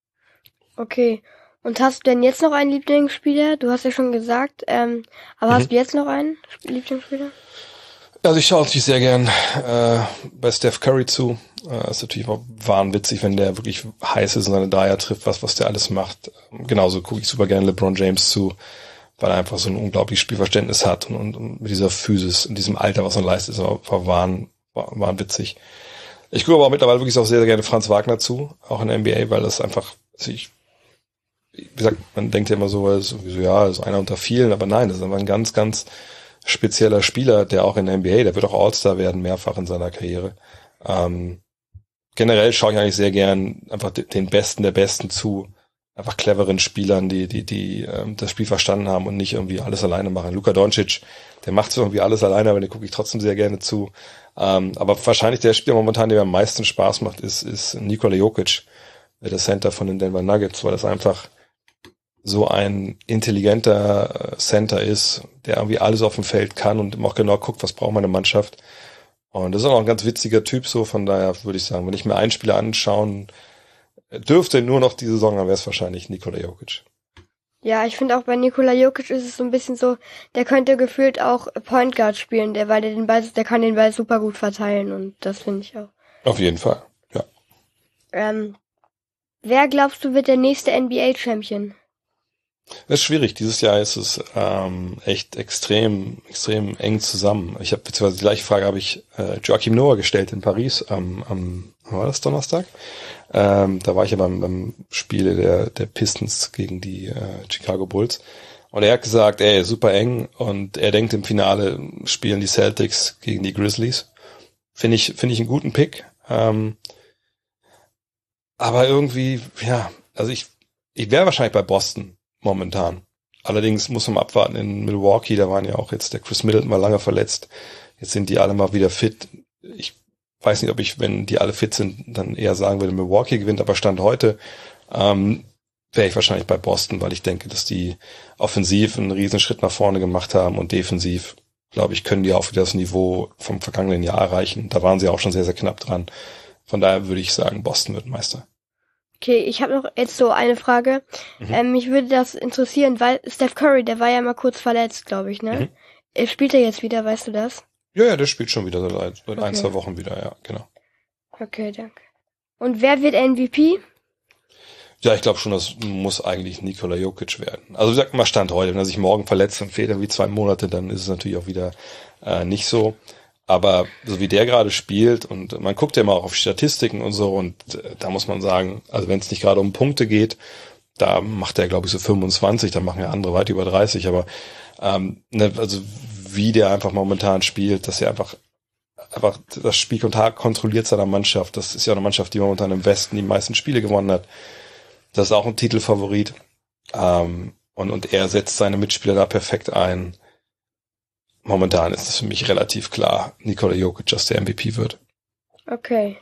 Okay. Und hast du denn jetzt noch einen Lieblingsspieler? Du hast ja schon gesagt, ähm, aber mhm. hast du jetzt noch einen Lieblingsspieler? Also ich schaue natürlich sehr gern äh, bei Steph Curry zu. Äh, ist natürlich auch wahnwitzig, wenn der wirklich heiß ist und seine Dreier trifft, was was der alles macht. Genauso gucke ich super gerne LeBron James zu, weil er einfach so ein unglaubliches Spielverständnis hat und, und, und mit dieser Physis, in diesem Alter, was er leistet, ist er war wahn, war, waren witzig. Ich gucke aber auch mittlerweile wirklich auch sehr, sehr gerne Franz Wagner zu, auch in der N B A, weil das einfach, also ich, wie gesagt, man denkt ja immer so, also, ja, so einer unter vielen, aber nein, das ist einfach ein ganz, ganz spezieller Spieler, der auch in der N B A, der wird auch All-Star werden, mehrfach in seiner Karriere. Ähm, generell schaue ich eigentlich sehr gern einfach den Besten der Besten zu, einfach cleveren Spielern, die die die ähm, das Spiel verstanden haben und nicht irgendwie alles alleine machen. Luka Doncic, der macht so irgendwie alles alleine, aber den gucke ich trotzdem sehr gerne zu. Ähm, aber wahrscheinlich der Spieler momentan, der mir am meisten Spaß macht, ist ist Nikola Jokic, der Center von den Denver Nuggets, weil das einfach so ein intelligenter Center ist, der irgendwie alles auf dem Feld kann und auch genau guckt, was braucht meine Mannschaft. Und das ist auch ein ganz witziger Typ, so von daher würde ich sagen, wenn ich mir einen Spieler anschauen dürfte, nur noch die Saison, dann wäre es wahrscheinlich Nikola Jokic. Ja, ich finde auch bei Nikola Jokic ist es so ein bisschen so, der könnte gefühlt auch Point Guard spielen, der, weil der den Ball, der kann den Ball super gut verteilen und das finde ich auch. Auf jeden Fall, ja. Ähm, wer glaubst du wird der nächste N B A-Champion? Das ist schwierig. Dieses Jahr ist es ähm, echt extrem, extrem eng zusammen. Ich habe beziehungsweise die gleiche Frage habe ich äh, Joachim Noah gestellt in Paris am, am war das Donnerstag? Ähm, da war ich ja beim, beim Spiel der, der Pistons gegen die äh, Chicago Bulls. Und er hat gesagt, ey, super eng. Und er denkt, im Finale spielen die Celtics gegen die Grizzlies. Finde ich, finde ich einen guten Pick. Ähm, aber irgendwie, ja, also ich, ich wäre wahrscheinlich bei Boston momentan. Allerdings muss man abwarten in Milwaukee, da waren ja auch jetzt der Chris Middleton mal lange verletzt. Jetzt sind die alle mal wieder fit. Ich weiß nicht, ob ich, wenn die alle fit sind, dann eher sagen würde, Milwaukee gewinnt, aber Stand heute ähm, wäre ich wahrscheinlich bei Boston, weil ich denke, dass die offensiv einen riesen Schritt nach vorne gemacht haben und defensiv, glaube ich, können die auch wieder das Niveau vom vergangenen Jahr erreichen. Da waren sie auch schon sehr, sehr knapp dran. Von daher würde ich sagen, Boston wird Meister. Okay, ich habe noch jetzt so eine Frage. Mhm. Ähm, mich würde das interessieren, weil Steph Curry, der war ja mal kurz verletzt, glaube ich, ne? Mhm. Spielt er jetzt wieder, weißt du das? Ja, ja, der spielt schon wieder seit, seit okay. ein, zwei Wochen wieder, ja, genau. Okay, danke. Und wer wird M V P? Ja, ich glaube schon, das muss eigentlich Nikola Jokic werden. Also wie gesagt, mal Stand heute, wenn er sich morgen verletzt und fehlt irgendwie zwei Monate, dann ist es natürlich auch wieder äh, nicht so. Aber so wie der gerade spielt und man guckt ja immer auch auf Statistiken und so und äh, da muss man sagen, also wenn es nicht gerade um Punkte geht, da macht er glaube ich so fünfundzwanzig, da machen ja andere weit über dreißig, aber ähm, ne, also wie der einfach momentan spielt, dass er einfach einfach das Spiel kontrolliert seiner Mannschaft. Das ist ja eine Mannschaft, die momentan im Westen die meisten Spiele gewonnen hat. Das ist auch ein Titelfavorit ähm, und und er setzt seine Mitspieler da perfekt ein. Momentan ist es für mich relativ klar, Nikola Jokic, dass der M V P wird. Okay.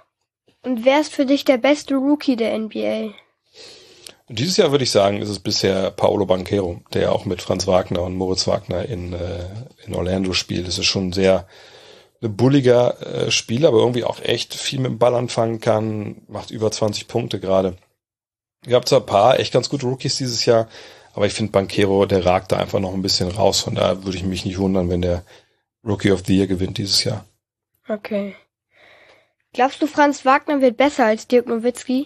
Und wer ist für dich der beste Rookie der N B A? Dieses Jahr würde ich sagen, ist es bisher Paolo Banchero, der auch mit Franz Wagner und Moritz Wagner in, äh, in Orlando spielt. Das ist schon ein sehr ein bulliger äh, Spieler, aber irgendwie auch echt viel mit dem Ball anfangen kann, macht über zwanzig Punkte gerade. Ihr habt zwar ein paar echt ganz gute Rookies dieses Jahr, aber ich finde Banchero, der ragt da einfach noch ein bisschen raus. Von daher würde ich mich nicht wundern, wenn der Rookie of the Year gewinnt dieses Jahr. Okay. Glaubst du, Franz Wagner wird besser als Dirk Nowitzki?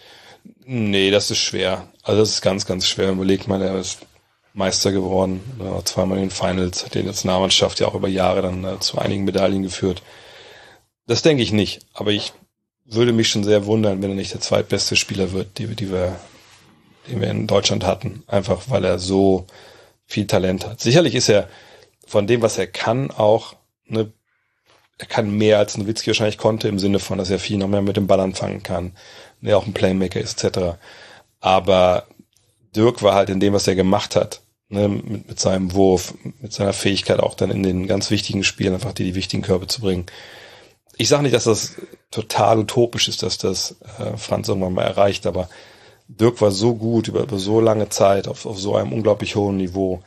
Nee, das ist schwer. Also das ist ganz, ganz schwer. Überlegt man, er ist Meister geworden, äh, zweimal in den Finals, hat die Nationalmannschaft ja auch über Jahre dann äh, zu einigen Medaillen geführt. Das denke ich nicht. Aber ich würde mich schon sehr wundern, wenn er nicht der zweitbeste Spieler wird, die, die wir den wir in Deutschland hatten, einfach weil er so viel Talent hat. Sicherlich ist er von dem, was er kann, auch, ne, er kann mehr als Nowitzki wahrscheinlich konnte, im Sinne von, dass er viel noch mehr mit dem Ball anfangen kann, der auch ein Playmaker ist, et cetera. Aber Dirk war halt in dem, was er gemacht hat, ne, mit, mit seinem Wurf, mit seiner Fähigkeit auch dann in den ganz wichtigen Spielen einfach die, die wichtigen Körbe zu bringen. Ich sage nicht, dass das total utopisch ist, dass das äh, Franz irgendwann mal erreicht, aber Dirk war so gut über, über so lange Zeit auf, auf so einem unglaublich hohen Niveau.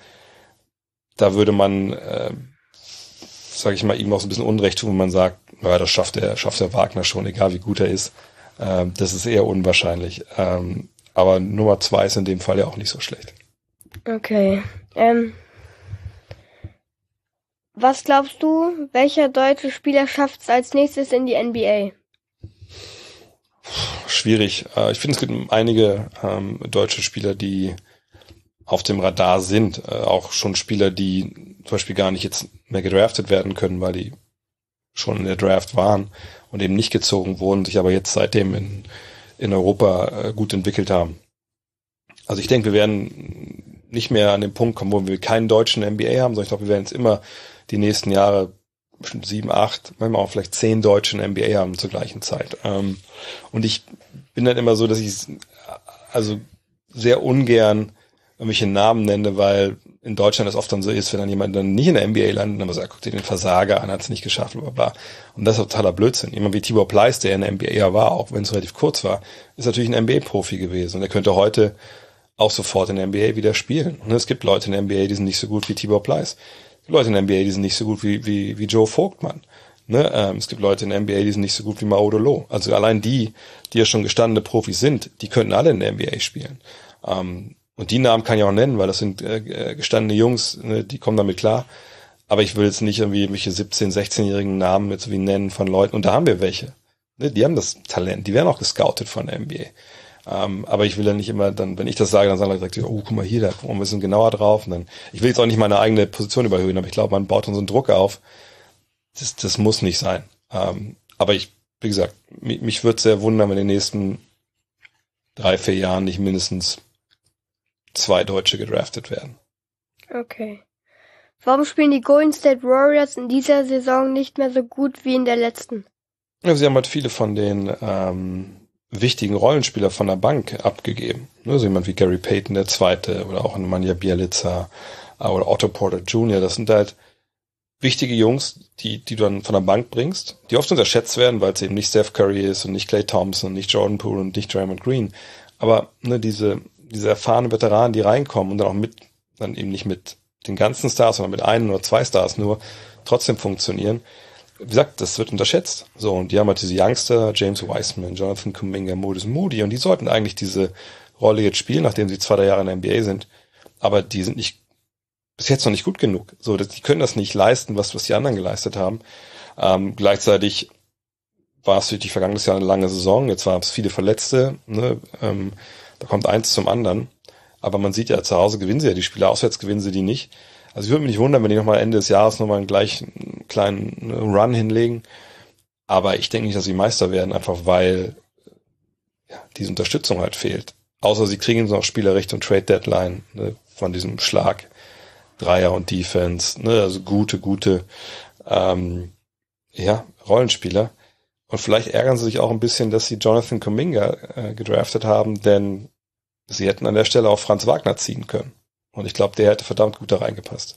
Da würde man, äh, sage ich mal, ihm auch so ein bisschen Unrecht tun, wenn man sagt, ja, das schafft er, schafft der Wagner schon, egal wie gut er ist. Ähm, das ist eher unwahrscheinlich. Ähm, aber Nummer zwei ist in dem Fall ja auch nicht so schlecht. Okay. Ähm, was glaubst du, welcher deutsche Spieler schafft es als nächstes in die N B A? Schwierig. Ich finde, es gibt einige ähm, deutsche Spieler, die auf dem Radar sind. Äh, auch schon Spieler, die zum Beispiel gar nicht jetzt mehr gedraftet werden können, weil die schon in der Draft waren und eben nicht gezogen wurden, sich aber jetzt seitdem in, in Europa äh, gut entwickelt haben. Also ich denke, wir werden nicht mehr an den Punkt kommen, wo wir keinen deutschen N B A haben, sondern ich glaube, wir werden jetzt immer die nächsten Jahre bestimmt sieben, acht, manchmal auch vielleicht zehn deutschen N B A haben zur gleichen Zeit. Ähm, und ich bin dann immer so, dass ich also sehr ungern irgendwelche Namen nenne, weil in Deutschland das oft dann so ist, wenn dann jemand dann nicht in der N B A landet, dann man sagt, guck dir den Versager an, hat es nicht geschafft, bla bla. Und das ist totaler Blödsinn. Jemand wie Tibor Pleiss, der in der N B A war, auch wenn es relativ kurz war, ist natürlich ein N B A-Profi gewesen. Und er könnte heute auch sofort in der N B A wieder spielen. Und es gibt Leute in der N B A, die sind nicht so gut wie Tibor Pleiss. Es gibt Leute in der N B A, die sind nicht so gut wie wie, wie Joe Vogtmann. Ne? Ähm, es gibt Leute in der N B A, die sind nicht so gut wie Mao Dolo. Also allein die, die ja schon gestandene Profis sind, die könnten alle in der N B A spielen. Ähm, und die Namen kann ich auch nennen, weil das sind äh, gestandene Jungs, ne? Die kommen damit klar. Aber ich will jetzt nicht irgendwie irgendwelche siebzehn-, sechzehnjährigen Namen jetzt wie nennen von Leuten. Und da haben wir welche. Ne? Die haben das Talent. Die werden auch gescoutet von der N B A. Um, aber ich will ja nicht immer dann, wenn ich das sage, dann sagen Leute direkt, oh, guck mal hier, da gucken wir ein bisschen genauer drauf. Und dann, ich will jetzt auch nicht meine eigene Position überhöhen, aber ich glaube, man baut dann so einen Druck auf. Das, das muss nicht sein. Um, aber ich, wie gesagt, mich, mich würde sehr wundern, wenn in den nächsten drei, vier Jahren nicht mindestens zwei Deutsche gedraftet werden. Okay. Warum spielen die Golden State Warriors in dieser Saison nicht mehr so gut wie in der letzten? Ja, sie haben halt viele von den ähm, wichtigen Rollenspieler von der Bank abgegeben. Ne, so jemand wie Gary Payton, der Zweite, oder auch Nemanja Bjelica oder Otto Porter Junior Das sind halt wichtige Jungs, die die du dann von der Bank bringst, die oft unterschätzt werden, weil es eben nicht Steph Curry ist und nicht Klay Thompson und nicht Jordan Poole und nicht Draymond Green. Aber ne, diese diese erfahrenen Veteranen, die reinkommen und dann auch mit, dann eben nicht mit den ganzen Stars, sondern mit einem oder zwei Stars nur, trotzdem funktionieren. Wie gesagt, das wird unterschätzt. So, und die haben halt diese Youngster, James Wiseman, Jonathan Kuminga, Moses Moody, und die sollten eigentlich diese Rolle jetzt spielen, nachdem sie zwei, drei Jahre in der N B A sind. Aber die sind nicht, bis jetzt noch nicht gut genug. So, die können das nicht leisten, was, was die anderen geleistet haben. Ähm, gleichzeitig war es natürlich vergangenes Jahr eine lange Saison. Jetzt waren es viele Verletzte, ne? ähm, da kommt eins zum anderen. Aber man sieht ja, zu Hause gewinnen sie ja die Spiele, auswärts gewinnen sie die nicht. Also ich würde mich nicht wundern, wenn die nochmal Ende des Jahres nochmal einen gleichen kleinen Run hinlegen. Aber ich denke nicht, dass sie Meister werden, einfach weil ja, diese Unterstützung halt fehlt. Außer sie kriegen so noch Spieler Richtung Trade Deadline, ne, von diesem Schlag Dreier und Defense, ne, also gute, gute ähm, ja, Rollenspieler. Und vielleicht ärgern sie sich auch ein bisschen, dass sie Jonathan Kuminga äh, gedraftet haben, denn sie hätten an der Stelle auch Franz Wagner ziehen können. Und ich glaube, der hätte verdammt gut da reingepasst.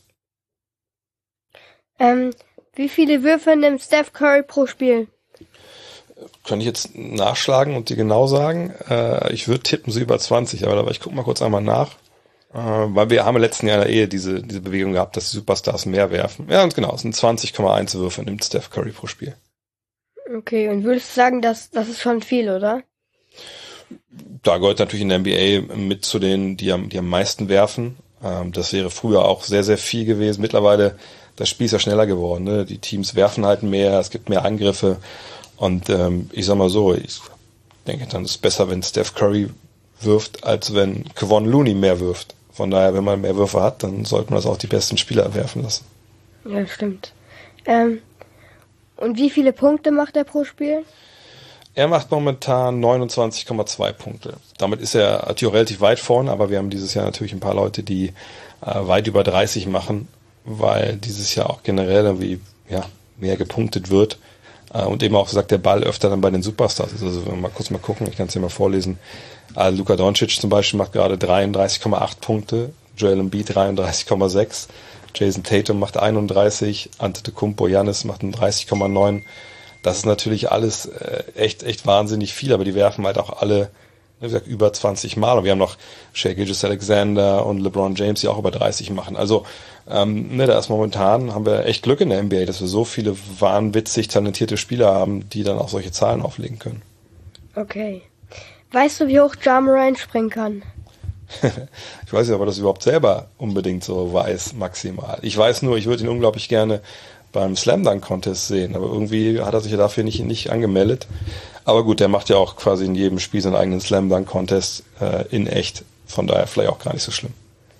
Ähm, wie viele Würfe nimmt Steph Curry pro Spiel? Könnte ich jetzt nachschlagen und dir genau sagen. Äh, ich würde tippen so über zwanzig, aber ich gucke mal kurz einmal nach. Äh, weil wir haben im letzten Jahr eh diese, diese Bewegung gehabt, dass die Superstars mehr werfen. Ja, und genau, es sind zwanzig Komma eins Würfe nimmt Steph Curry pro Spiel. Okay, und würdest du sagen, dass das ist schon viel, oder? Da gehört natürlich in der N B A mit zu denen, die am, die am meisten werfen. Ähm, das wäre früher auch sehr, sehr viel gewesen. Mittlerweile, das Spiel ist ja schneller geworden. Ne? Die Teams werfen halt mehr, es gibt mehr Angriffe. Und ähm, ich sag mal so, ich denke, dann ist es besser, wenn Steph Curry wirft, als wenn Kevon Looney mehr wirft. Von daher, wenn man mehr Würfe hat, dann sollte man das auch die besten Spieler werfen lassen. Ja, stimmt. Ähm, und wie viele Punkte macht er pro Spiel? Er macht momentan neunundzwanzig Komma zwei Punkte. Damit ist er natürlich relativ weit vorne, aber wir haben dieses Jahr natürlich ein paar Leute, die äh, weit über dreißig machen, weil dieses Jahr auch generell irgendwie ja, mehr gepunktet wird. Äh, und eben auch gesagt, der Ball öfter dann bei den Superstars ist. Also wenn wir mal kurz mal gucken, ich kann es dir mal vorlesen. Äh, Luka Doncic zum Beispiel macht gerade dreiunddreißig Komma acht Punkte, Joel Embiid dreiunddreißig Komma sechs, Jason Tatum macht einunddreißig, Antetokounmpo Giannis macht dreißig Komma neun. Das ist natürlich alles äh, echt echt wahnsinnig viel, aber die werfen halt auch alle, wie gesagt, über zwanzig Mal. Und wir haben noch Shai Gilgeous-Alexander und LeBron James, die auch über dreißig machen. Also ähm, ne, da ist momentan, haben wir echt Glück in der N B A, dass wir so viele wahnwitzig talentierte Spieler haben, die dann auch solche Zahlen auflegen können. Okay. Weißt du, wie hoch Ja Morant springen kann? Ich weiß nicht, ob er das überhaupt selber unbedingt so weiß, maximal. Ich weiß nur, ich würde ihn unglaublich gerne beim Slam Dunk Contest sehen, aber irgendwie hat er sich ja dafür nicht, nicht angemeldet. Aber gut, der macht ja auch quasi in jedem Spiel seinen eigenen Slam Dunk Contest äh, in echt, von daher vielleicht auch gar nicht so schlimm.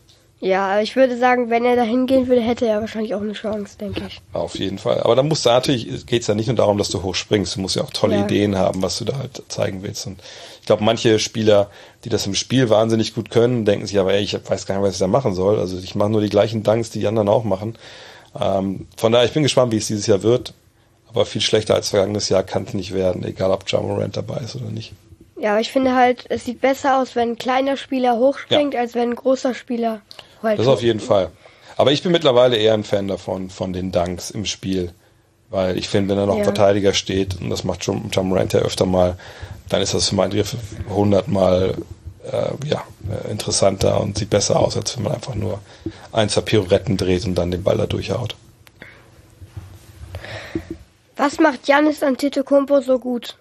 Ja, aber ich würde sagen, wenn er da hingehen würde, hätte er wahrscheinlich auch eine Chance, denke ich. Auf jeden Fall. Aber dann musst du natürlich, geht es ja nicht nur darum, dass du hoch springst. Du musst ja auch tolle Ja. Ideen haben, was du da halt zeigen willst. Und ich glaube, manche Spieler, die das im Spiel wahnsinnig gut können, denken sich aber, ey, ich weiß gar nicht, was ich da machen soll. Also ich mache nur die gleichen Dunks, die die anderen auch machen. Ähm, von daher, ich bin gespannt, wie es dieses Jahr wird. Aber viel schlechter als vergangenes Jahr kann es nicht werden, egal ob Ja Morant dabei ist oder nicht. Ja, aber ich finde halt, es sieht besser aus, wenn ein kleiner Spieler hochspringt, Ja. als wenn ein großer Spieler halt Das auf jeden hochspringt. Fall. Aber ich bin mittlerweile eher ein Fan davon, von den Dunks im Spiel. Weil ich finde, wenn da noch ein Ja. Verteidiger steht, und das macht schon Ja Morant ja öfter mal, dann ist das für meinen Griff hundertmal äh, ja, äh, interessanter und sieht besser aus, als wenn man einfach nur ein, zwei Pirouetten dreht und dann den Ball da durchhaut. Was macht Giannis Antetokounmpo so gut?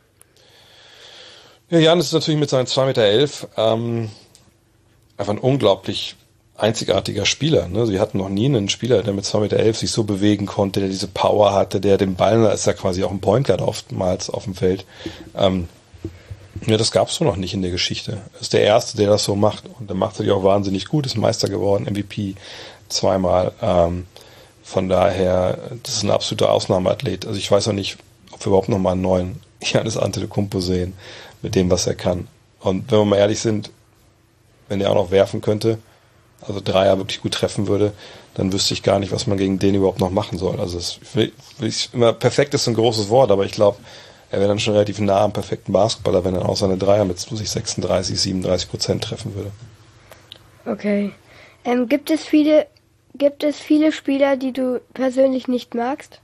Ja, Giannis ist natürlich mit seinen zwei Meter elf ähm, einfach ein unglaublich einzigartiger Spieler. Ne? Sie hatten noch nie einen Spieler, der mit zwei Meter elf sich so bewegen konnte, der diese Power hatte, der den Ball, da ist ja quasi auch ein Point Guard oftmals auf dem Feld. Ähm, ja, das gab es so noch nicht in der Geschichte. Er ist der Erste, der das so macht. Und der macht natürlich auch wahnsinnig gut, ist Meister geworden, M V P zweimal. Ähm, von daher, das ist ein absoluter Ausnahmeathlet. Also ich weiß auch nicht, ob wir überhaupt noch mal einen neuen Giannis Antetokounmpo sehen, mit dem, was er kann. Und wenn wir mal ehrlich sind, wenn er auch noch werfen könnte, also Dreier wirklich gut treffen würde, dann wüsste ich gar nicht, was man gegen den überhaupt noch machen soll. Also es will, will ich, immer perfekt ist ein großes Wort, aber ich glaube, er wäre dann schon relativ nah am perfekten Basketballer, wenn er auch seine Dreier mit muss ich sechsunddreißig, siebenunddreißig Prozent treffen würde. Okay. Ähm, gibt es viele, gibt es viele Spieler, die du persönlich nicht magst?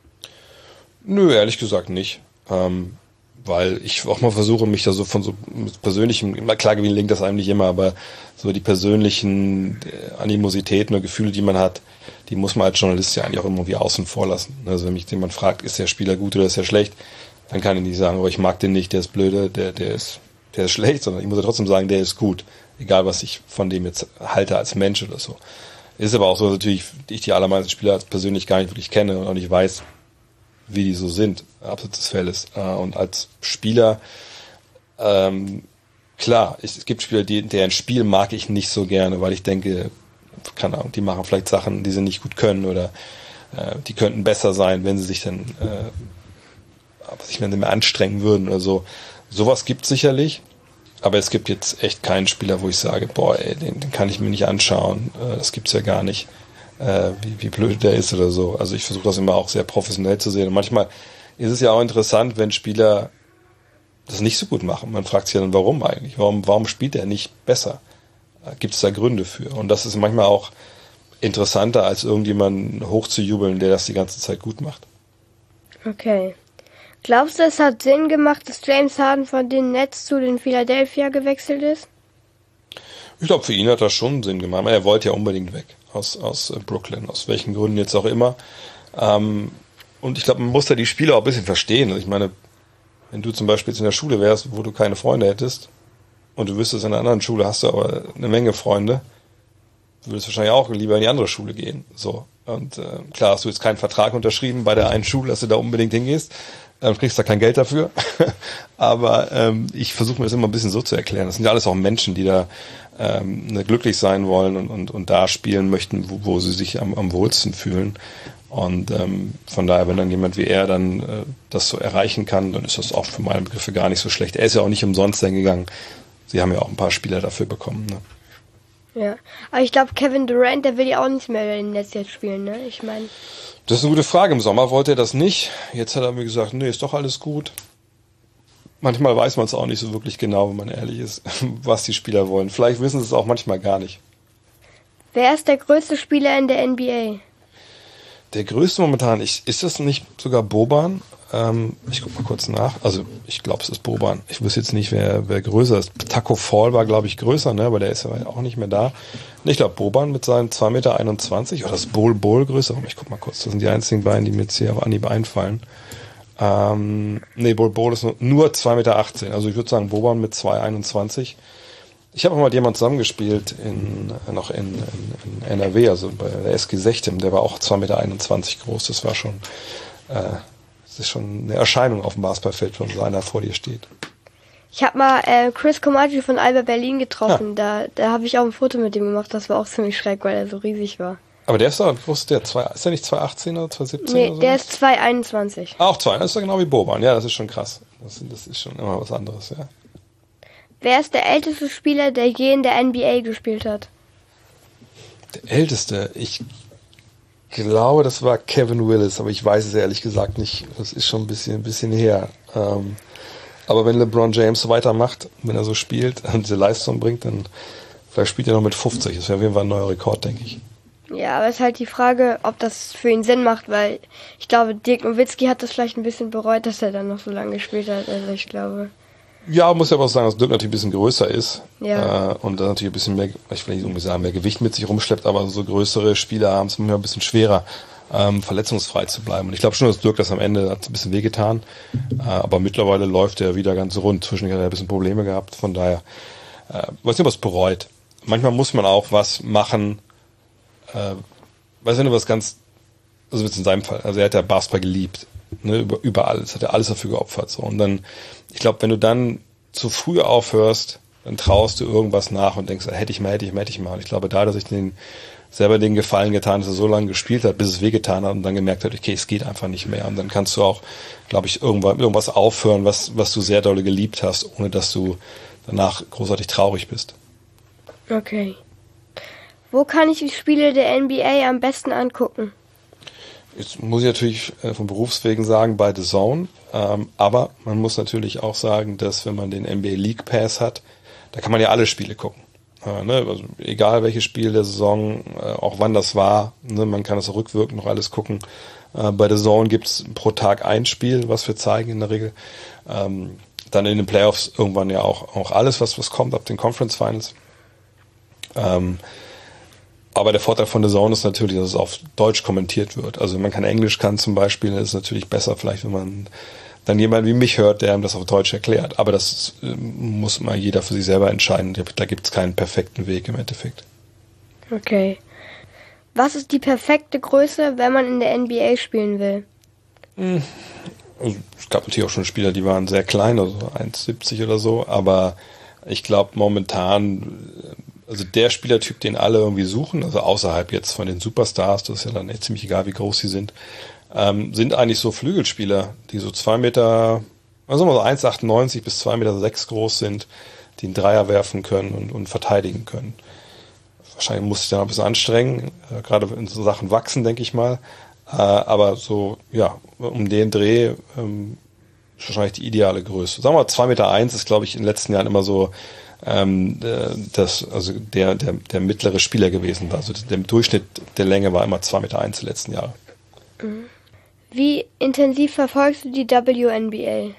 Nö, ehrlich gesagt nicht. Ähm, weil ich auch mal versuche, mich da so von so persönlichen, immer klar gelingt das einem nicht immer, aber so die persönlichen Animositäten oder Gefühle, die man hat, die muss man als Journalist ja eigentlich auch irgendwie außen vor lassen. Also wenn mich jemand fragt, ist der Spieler gut oder ist er schlecht, dann kann ich nicht sagen, oh, ich mag den nicht, der ist blöde, der, der ist, der ist schlecht, sondern ich muss ja trotzdem sagen, der ist gut. Egal, was ich von dem jetzt halte als Mensch oder so. Ist aber auch so, dass natürlich ich die allermeisten Spieler persönlich gar nicht wirklich kenne und auch nicht weiß, wie die so sind, abseits des Feldes. Und als Spieler, ähm, klar, es gibt Spieler, die, deren Spiel mag ich nicht so gerne, weil ich denke, keine Ahnung, die machen vielleicht Sachen, die sie nicht gut können oder äh, die könnten besser sein, wenn sie sich dann, äh, sich dann mehr anstrengen würden oder so. Sowas gibt es sicherlich, aber es gibt jetzt echt keinen Spieler, wo ich sage, boah, ey, den, den kann ich mir nicht anschauen, äh, das gibt's ja gar nicht. Wie, wie blöd der ist oder so. Also ich versuche das immer auch sehr professionell zu sehen. Und manchmal ist es ja auch interessant, wenn Spieler das nicht so gut machen. Man fragt sich ja dann, warum eigentlich? Warum, warum spielt er nicht besser? Gibt es da Gründe für? Und das ist manchmal auch interessanter, als irgendjemanden hochzujubeln, der das die ganze Zeit gut macht. Okay. Glaubst du, es hat Sinn gemacht, dass James Harden von den Nets zu den Philadelphia gewechselt ist? Ich glaube, für ihn hat das schon Sinn gemacht. Er wollte ja unbedingt weg aus, aus Brooklyn, aus welchen Gründen jetzt auch immer. Ähm, und ich glaube, man muss da die Spieler auch ein bisschen verstehen. Also ich meine, wenn du zum Beispiel jetzt in der Schule wärst, wo du keine Freunde hättest und du wüsstest, in einer anderen Schule hast du aber eine Menge Freunde, du würdest wahrscheinlich auch lieber in die andere Schule gehen. So. Und äh, klar hast du jetzt keinen Vertrag unterschrieben bei der einen Schule, dass du da unbedingt hingehst. Dann kriegst du da kein Geld dafür. Aber ähm, ich versuche mir das immer ein bisschen so zu erklären. Das sind ja alles auch Menschen, die da ähm, glücklich sein wollen und, und, und da spielen möchten, wo, wo sie sich am, am wohlsten fühlen. Und ähm, von daher, wenn dann jemand wie er dann äh, das so erreichen kann, dann ist das auch für meine Begriffe gar nicht so schlecht. Er ist ja auch nicht umsonst hingegangen. Sie haben ja auch ein paar Spieler dafür bekommen. Ne? Ja, aber ich glaube, Kevin Durant, der will ja auch nicht mehr in Netz jetzt spielen, ne? Ich meine... Das ist eine gute Frage. Im Sommer wollte er das nicht. Jetzt hat er mir gesagt, nee, ist doch alles gut. Manchmal weiß man es auch nicht so wirklich genau, wenn man ehrlich ist, was die Spieler wollen. Vielleicht wissen sie es auch manchmal gar nicht. Wer ist der größte Spieler in der N B A? Der größte momentan, ich, ist das nicht sogar Boban? Ähm, ich guck mal kurz nach. Also ich glaube, es ist Boban. Ich wüsste jetzt nicht, wer, wer größer ist. Taco Fall war, glaube ich, größer, ne? Aber der ist ja auch nicht mehr da. Ich glaube, Boban mit seinen zwei Meter einundzwanzig oder das Bol Bol größer. Ich guck mal kurz. Das sind die einzigen beiden, die mir jetzt hier auf Anhieb einfallen. Ähm, nee, Bol Bol ist nur, nur zwei Meter achtzehn. Also ich würde sagen, Boban mit zwei Meter einundzwanzig. Ich habe auch mal mit jemand zusammengespielt in, noch in, in, in N R W, also bei der S G sechzehn. Der war auch zwei Meter einundzwanzig groß. Das war schon, äh, das ist schon eine Erscheinung auf dem Basketballfeld, wenn so einer vor dir steht. Ich habe mal äh, Chris Comaggio von Alba Berlin getroffen. Ja. Da, da habe ich auch ein Foto mit ihm gemacht. Das war auch ziemlich schräg, weil er so riesig war. Aber der ist doch, wo ist der? Zwei, ist der nicht zwei achtzehn oder zwei siebzehn? Nee, oder so? Der ist zwei einundzwanzig. Auch zwei, das ist ja genau wie Boban. Ja, das ist schon krass. Das, das ist schon immer was anderes, ja. Wer ist der älteste Spieler, der je in der N B A gespielt hat? Der älteste? Ich glaube, das war Kevin Willis, aber ich weiß es ehrlich gesagt nicht. Das ist schon ein bisschen, ein bisschen her. Ähm, aber wenn LeBron James so weitermacht, wenn er so spielt und diese Leistung bringt, dann vielleicht spielt er noch mit fünfzig. Das wäre auf jeden Fall ein neuer Rekord, denke ich. Ja, aber es ist halt die Frage, ob das für ihn Sinn macht, weil ich glaube, Dirk Nowitzki hat das vielleicht ein bisschen bereut, dass er dann noch so lange gespielt hat. Also ich glaube... Ja, muss ja aber auch sagen, dass Dirk natürlich ein bisschen größer ist. Ja. Äh, und dann natürlich ein bisschen mehr, ich will nicht unbedingt sagen, mehr Gewicht mit sich rumschleppt, aber so größere Spieler haben es manchmal ein bisschen schwerer, ähm, verletzungsfrei zu bleiben. Und ich glaube schon, dass Dirk das am Ende hat ein bisschen wehgetan. Äh, aber mittlerweile läuft er wieder ganz rund. Zwischendurch hat er ein bisschen Probleme gehabt. Von daher, äh, weiß nicht, ob er es bereut. Manchmal muss man auch was machen, äh, weiß nicht, was ganz, also jetzt in seinem Fall, also er hat ja Basketball geliebt. Ne, über, über alles, hat er alles dafür geopfert. So. Und dann, ich glaube, wenn du dann zu früh aufhörst, dann traust du irgendwas nach und denkst, hätte ich mal, hätte ich mal, hätte ich mal. Und ich glaube, da hat er sich den, selber den Gefallen getan, dass er so lange gespielt hat, bis es wehgetan hat und dann gemerkt hat, okay, es geht einfach nicht mehr. Und dann kannst du auch, glaube ich, irgendwann irgendwas aufhören, was, was du sehr dolle geliebt hast, ohne dass du danach großartig traurig bist. Okay. Wo kann ich die Spiele der N B A am besten angucken? Jetzt muss ich natürlich äh, von Berufswegen sagen, bei The Zone. Ähm, aber man muss natürlich auch sagen, dass wenn man den N B A League Pass hat, da kann man ja alle Spiele gucken. Äh, ne? Also egal welches Spiel der Saison, äh, auch wann das war, ne? Man kann das rückwirkend noch alles gucken. Äh, bei The Zone gibt's pro Tag ein Spiel, was wir zeigen in der Regel. Ähm, dann in den Playoffs irgendwann ja auch, auch alles, was, was kommt ab den Conference Finals. Ähm, Aber der Vorteil von The Zone ist natürlich, dass es auf Deutsch kommentiert wird. Also wenn man kein Englisch kann zum Beispiel, ist es natürlich besser vielleicht, wenn man dann jemand wie mich hört, der einem das auf Deutsch erklärt. Aber das äh, muss mal jeder für sich selber entscheiden. Da gibt es keinen perfekten Weg im Endeffekt. Okay. Was ist die perfekte Größe, wenn man in der N B A spielen will? Hm. Also, es gab natürlich auch schon Spieler, die waren sehr klein, also eins siebzig oder so. Aber ich glaube momentan... Also der Spielertyp, den alle irgendwie suchen, also außerhalb jetzt von den Superstars, das ist ja dann echt ziemlich egal, wie groß sie sind, ähm, sind eigentlich so Flügelspieler, die so zwei Meter, also mal so eins achtundneunzig bis zwei Meter sechs groß sind, die einen Dreier werfen können und, und verteidigen können. Wahrscheinlich muss ich da noch ein bisschen anstrengen, äh, gerade in so Sachen wachsen, denke ich mal. Äh, aber so, ja, um den Dreh ähm, ist wahrscheinlich die ideale Größe. Sagen wir mal, zwei Meter eins ist, glaube ich, in den letzten Jahren immer so Ähm, das, also der, der, der mittlere Spieler gewesen war. Also der Durchschnitt der Länge war immer zwei Meter eins die letzten Jahre. Wie intensiv verfolgst du die W N B A?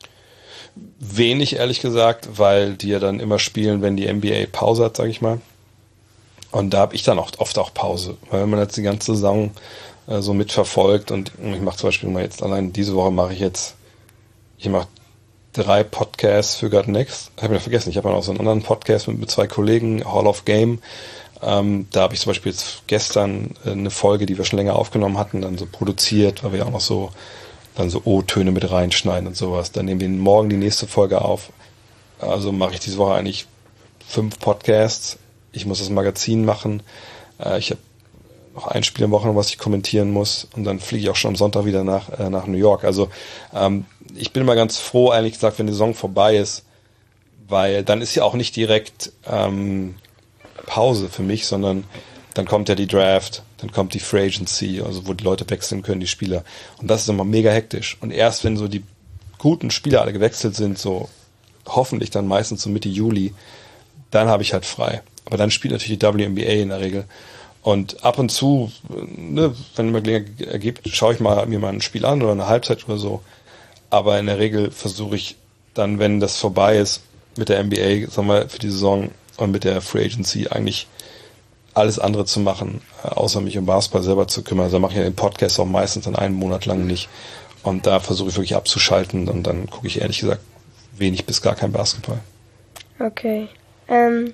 Wenig, ehrlich gesagt, weil die ja dann immer spielen, wenn die N B A Pause hat, sage ich mal. Und da habe ich dann auch oft auch Pause, weil wenn man jetzt die ganze Saison äh, so mitverfolgt und ich mache zum Beispiel mal jetzt allein diese Woche mache ich jetzt, ich mache drei Podcasts für God Next. Ich habe mir vergessen, ich habe noch so einen anderen Podcast mit, mit zwei Kollegen, Hall of Game. Ähm, da habe ich zum Beispiel jetzt gestern äh, eine Folge, die wir schon länger aufgenommen hatten, dann so produziert, weil wir auch noch so dann so O-Töne mit reinschneiden und sowas. Dann nehmen wir morgen die nächste Folge auf. Also mache ich diese Woche eigentlich fünf Podcasts. Ich muss das Magazin machen. Äh, ich habe noch ein Spiel am Wochenende, was ich kommentieren muss. Und dann fliege ich auch schon am Sonntag wieder nach, äh, nach New York. Also ähm, ich bin immer ganz froh, ehrlich gesagt, wenn die Saison vorbei ist, weil dann ist ja auch nicht direkt ähm, Pause für mich, sondern dann kommt ja die Draft, dann kommt die Free Agency, also wo die Leute wechseln können, die Spieler. Und das ist immer mega hektisch. Und erst wenn so die guten Spieler alle gewechselt sind, so hoffentlich dann meistens so Mitte Juli, dann habe ich halt frei. Aber dann spielt natürlich die W N B A in der Regel. Und ab und zu, ne, wenn mir Gelegenheit ergibt, schaue ich mal mir mal ein Spiel an oder eine Halbzeit oder so. Aber in der Regel versuche ich dann, wenn das vorbei ist mit der N B A, sagen wir, für die Saison und mit der Free Agency eigentlich alles andere zu machen, außer mich um Basketball selber zu kümmern. Also mache ich ja den Podcast auch meistens dann einen Monat lang nicht. Und da versuche ich wirklich abzuschalten und dann gucke ich ehrlich gesagt wenig bis gar kein Basketball. Okay. Ähm,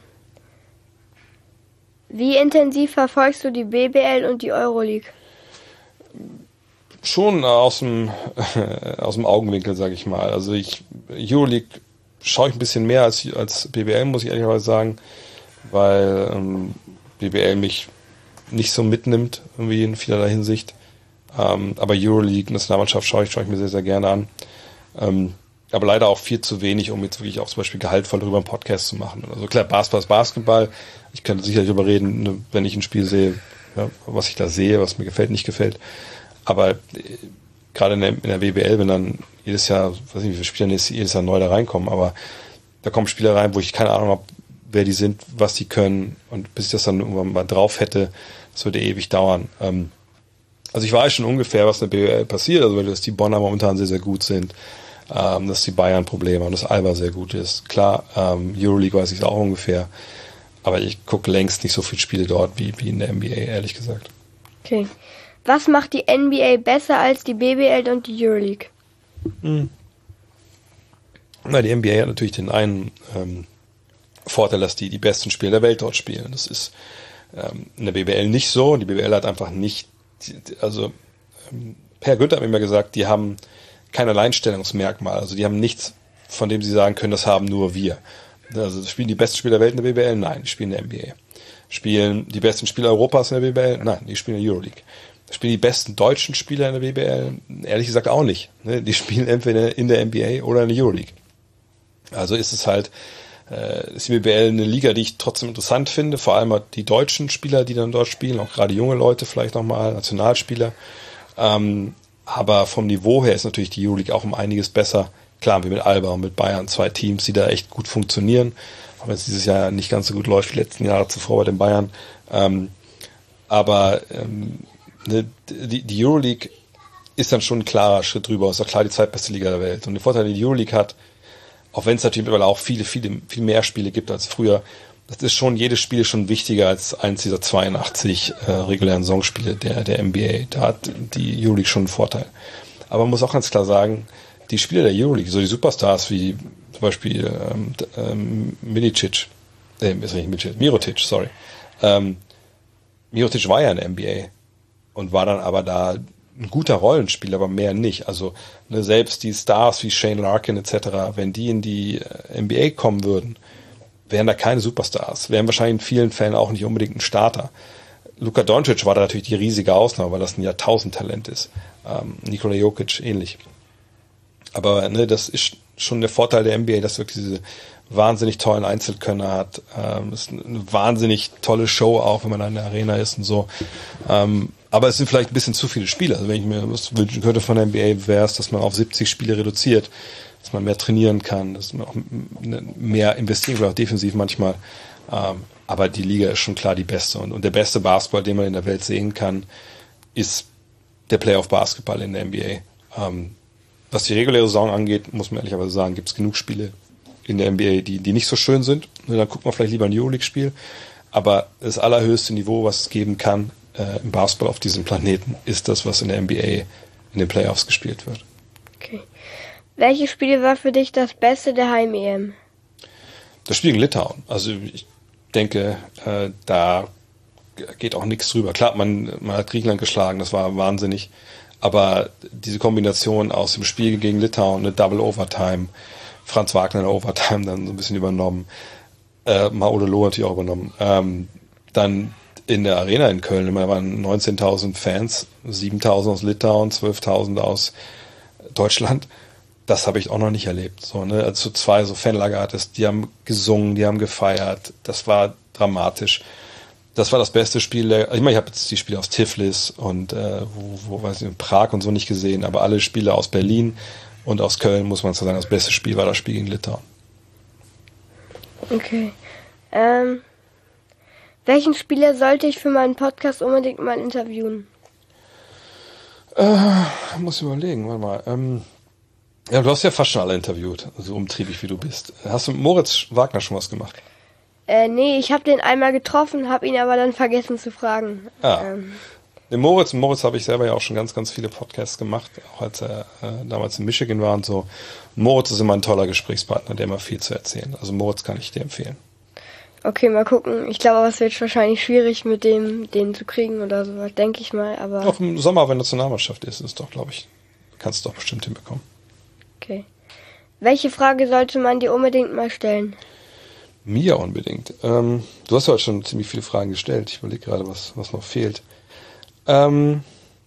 wie intensiv verfolgst du die B B L und die Euroleague? Schon aus dem, aus dem Augenwinkel, sage ich mal. Also ich, Euroleague schaue ich ein bisschen mehr als, als B B L, muss ich ehrlicherweise sagen, weil ähm, B B L mich nicht so mitnimmt, irgendwie in vielerlei Hinsicht. Ähm, aber Euroleague, Nationalmannschaft schaue ich, schaue ich mir sehr, sehr gerne an. Ähm, aber leider auch viel zu wenig, um jetzt wirklich auch zum Beispiel gehaltvoll darüber einen Podcast zu machen. Also klar, Basketball ist Basketball. Ich könnte sicherlich darüber reden, ne, wenn ich ein Spiel sehe, ja, was ich da sehe, was mir gefällt, nicht gefällt. Aber äh, gerade in der, in der B B L, wenn dann jedes Jahr, weiß nicht, wie viele Spieler jedes Jahr neu da reinkommen, aber da kommen Spieler rein, wo ich keine Ahnung habe, wer die sind, was die können, und bis ich das dann irgendwann mal drauf hätte, das würde ewig dauern. Ähm, also ich weiß schon ungefähr, was in der B B L passiert, also dass die Bonner momentan sehr, sehr gut sind, ähm, dass die Bayern Probleme haben, dass Alba sehr gut ist. Klar, ähm, Euroleague weiß ich es auch ungefähr, aber ich gucke längst nicht so viele Spiele dort wie, wie in der N B A, ehrlich gesagt. Okay. Was macht die N B A besser als die B B L und die Euroleague? Hm. Na, die N B A hat natürlich den einen ähm, Vorteil, dass die die besten Spieler der Welt dort spielen. Das ist ähm, in der B B L nicht so. Die B B L hat einfach nicht, also ähm, Per Günther hat mir immer gesagt, die haben kein Alleinstellungsmerkmal. Also die haben nichts, von dem sie sagen können, das haben nur wir. Also spielen die besten Spieler der Welt in der B B L? Nein, die spielen in der N B A. Spielen die besten Spieler Europas in der B B L? Nein, die spielen in der Euroleague. Spielen die besten deutschen Spieler in der B B L? Ehrlich gesagt auch nicht. Die spielen entweder in der N B A oder in der Euroleague. Also ist es halt, äh, ist die B B L eine Liga, die ich trotzdem interessant finde, vor allem die deutschen Spieler, die dann dort spielen, auch gerade junge Leute vielleicht nochmal, Nationalspieler. Ähm, aber vom Niveau her ist natürlich die Euroleague auch um einiges besser. Klar, wie mit Alba und mit Bayern, zwei Teams, die da echt gut funktionieren, auch wenn es dieses Jahr nicht ganz so gut läuft wie die letzten Jahre zuvor bei den Bayern. Ähm, aber ähm, ne, die, die Euroleague ist dann schon ein klarer Schritt drüber, ist auch klar die zweitbeste Liga der Welt. Und der Vorteil, den die Euroleague hat, auch wenn es natürlich mittlerweile auch viele, viele, viel mehr Spiele gibt als früher, das ist schon, jedes Spiel schon wichtiger als eins dieser zweiundachtzig äh, regulären Saisonspiele der, der N B A. Da hat die Euroleague schon einen Vorteil. Aber man muss auch ganz klar sagen, die Spieler der Euroleague, so die Superstars wie zum Beispiel ähm, ähm, Milicic, äh, ist nicht Milicic, Mirotic, sorry. Ähm, Mirotic war ja in der N B A und war dann aber da ein guter Rollenspieler, aber mehr nicht. Also ne, selbst die Stars wie Shane Larkin et cetera, wenn die in die N B A kommen würden, wären da keine Superstars. Wären wahrscheinlich in vielen Fällen auch nicht unbedingt ein Starter. Luka Doncic war da natürlich die riesige Ausnahme, weil das ein Jahrtausendtalent ist. Ähm, Nikola Jokic ähnlich. Aber ne, das ist schon der Vorteil der N B A, dass wirklich diese wahnsinnig tollen Einzelkönner hat. Ähm, ist eine wahnsinnig tolle Show auch, wenn man da in der Arena ist und so. Ähm, aber es sind vielleicht ein bisschen zu viele Spiele. Also wenn ich mir was wünschen könnte von der N B A, wäre es, dass man auf siebzig Spiele reduziert, dass man mehr trainieren kann, dass man auch mehr investieren kann, auch defensiv manchmal. Ähm, aber die Liga ist schon klar die beste. Und, und der beste Basketball, den man in der Welt sehen kann, ist der Playoff-Basketball in der N B A. Ähm, was die reguläre Saison angeht, muss man ehrlicherweise sagen, gibt es genug Spiele in der N B A, die, die nicht so schön sind. Dann guckt man vielleicht lieber ein Euroleague-Spiel. Aber das allerhöchste Niveau, was es geben kann äh, im Basketball auf diesem Planeten, ist das, was in der N B A in den Playoffs gespielt wird. Okay. Welches Spiel war für dich das Beste der Heim-E M? Das Spiel in Litauen. Also ich denke, äh, da geht auch nichts drüber. Klar, man, man hat Griechenland geschlagen, das war wahnsinnig. Aber diese Kombination aus dem Spiel gegen Litauen, eine Double Overtime, Franz Wagner in der Overtime dann so ein bisschen übernommen, äh, Maudolo natürlich auch übernommen. Ähm, dann in der Arena in Köln, da waren neunzehntausend Fans, siebentausend aus Litauen, zwölftausend aus Deutschland. Das habe ich auch noch nicht erlebt. So, ne? Also zwei so Fanlager hattest, die haben gesungen, die haben gefeiert. Das war dramatisch. Das war das beste Spiel. Der, ich meine, ich habe jetzt die Spiele aus Tiflis und äh, wo, wo weiß ich, in Prag und so nicht gesehen, aber alle Spiele aus Berlin und aus Köln, muss man so sagen, das beste Spiel war das Spiel gegen Litauen. Okay. Ähm, welchen Spieler sollte ich für meinen Podcast unbedingt mal interviewen? Äh, muss ich überlegen, warte mal. Ähm, ja, du hast ja fast schon alle interviewt, so umtriebig wie du bist. Hast du mit Moritz Wagner schon was gemacht? Äh, nee, ich habe den einmal getroffen, habe ihn aber dann vergessen zu fragen. Ah. Ähm. Den Moritz, Moritz habe ich selber ja auch schon ganz, ganz viele Podcasts gemacht, auch als er äh, damals in Michigan war und so. Moritz ist immer ein toller Gesprächspartner, der immer viel zu erzählen. Also Moritz kann ich dir empfehlen. Okay, mal gucken. Ich glaube, aber es wird wahrscheinlich schwierig, mit dem den zu kriegen oder so, denke ich mal. Aber auch im Sommer, wenn Nationalmannschaft ist, ist doch, glaube ich, kannst du doch bestimmt hinbekommen. Okay. Welche Frage sollte man dir unbedingt mal stellen? Mir unbedingt. Ähm, du hast ja heute schon ziemlich viele Fragen gestellt. Ich überlege gerade, was, was noch fehlt. Ähm,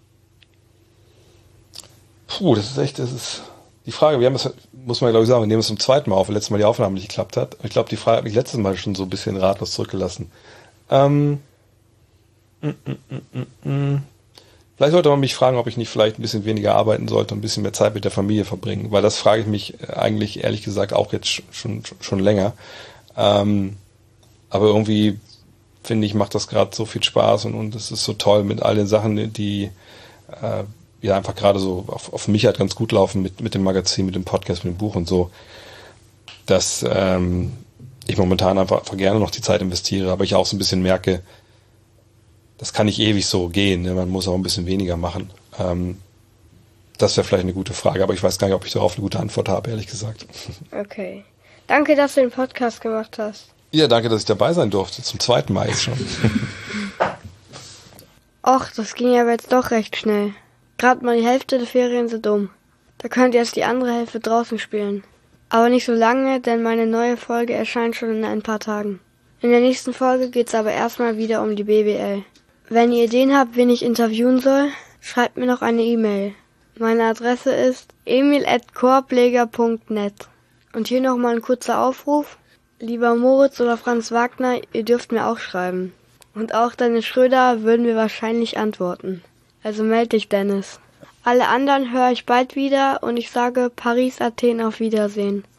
puh, das ist echt, das ist die Frage. Wir haben es, muss man glaube ich sagen, wir nehmen es zum zweiten Mal auf, weil letztes Mal die Aufnahme nicht geklappt hat. Ich glaube, die Frage hat mich letztes Mal schon so ein bisschen ratlos zurückgelassen. Ähm, mm, mm, mm, mm. Vielleicht sollte man mich fragen, ob ich nicht vielleicht ein bisschen weniger arbeiten sollte und ein bisschen mehr Zeit mit der Familie verbringen, weil das frage ich mich eigentlich ehrlich gesagt auch jetzt schon schon länger. Ähm, aber irgendwie finde ich, macht das gerade so viel Spaß und und es ist so toll mit all den Sachen, die äh, ja einfach gerade so auf, auf mich halt ganz gut laufen mit mit dem Magazin, mit dem Podcast, mit dem Buch und so, dass ähm, ich momentan einfach, einfach gerne noch die Zeit investiere, aber ich auch so ein bisschen merke, das kann nicht ewig so gehen, ne? Man muss auch ein bisschen weniger machen. Ähm, das wäre vielleicht eine gute Frage, aber ich weiß gar nicht, ob ich darauf eine gute Antwort habe, ehrlich gesagt. Okay. Danke, dass du den Podcast gemacht hast. Ja, danke, dass ich dabei sein durfte. Zum zweiten Mal jetzt schon. Och, das ging aber jetzt doch recht schnell. Gerade mal die Hälfte der Ferien sind um. Da könnt ihr jetzt die andere Hälfte draußen spielen. Aber nicht so lange, denn meine neue Folge erscheint schon in ein paar Tagen. In der nächsten Folge geht's aber erstmal wieder um die B B L. Wenn ihr Ideen habt, wen ich interviewen soll, schreibt mir noch eine E-Mail. Meine Adresse ist emil at korbleger punkt net. Und hier nochmal ein kurzer Aufruf. Lieber Moritz oder Franz Wagner, ihr dürft mir auch schreiben. Und auch Dennis Schröder würden wir wahrscheinlich antworten. Also meld dich, Dennis. Alle anderen höre ich bald wieder und ich sage Paris, Athen, auf Wiedersehen.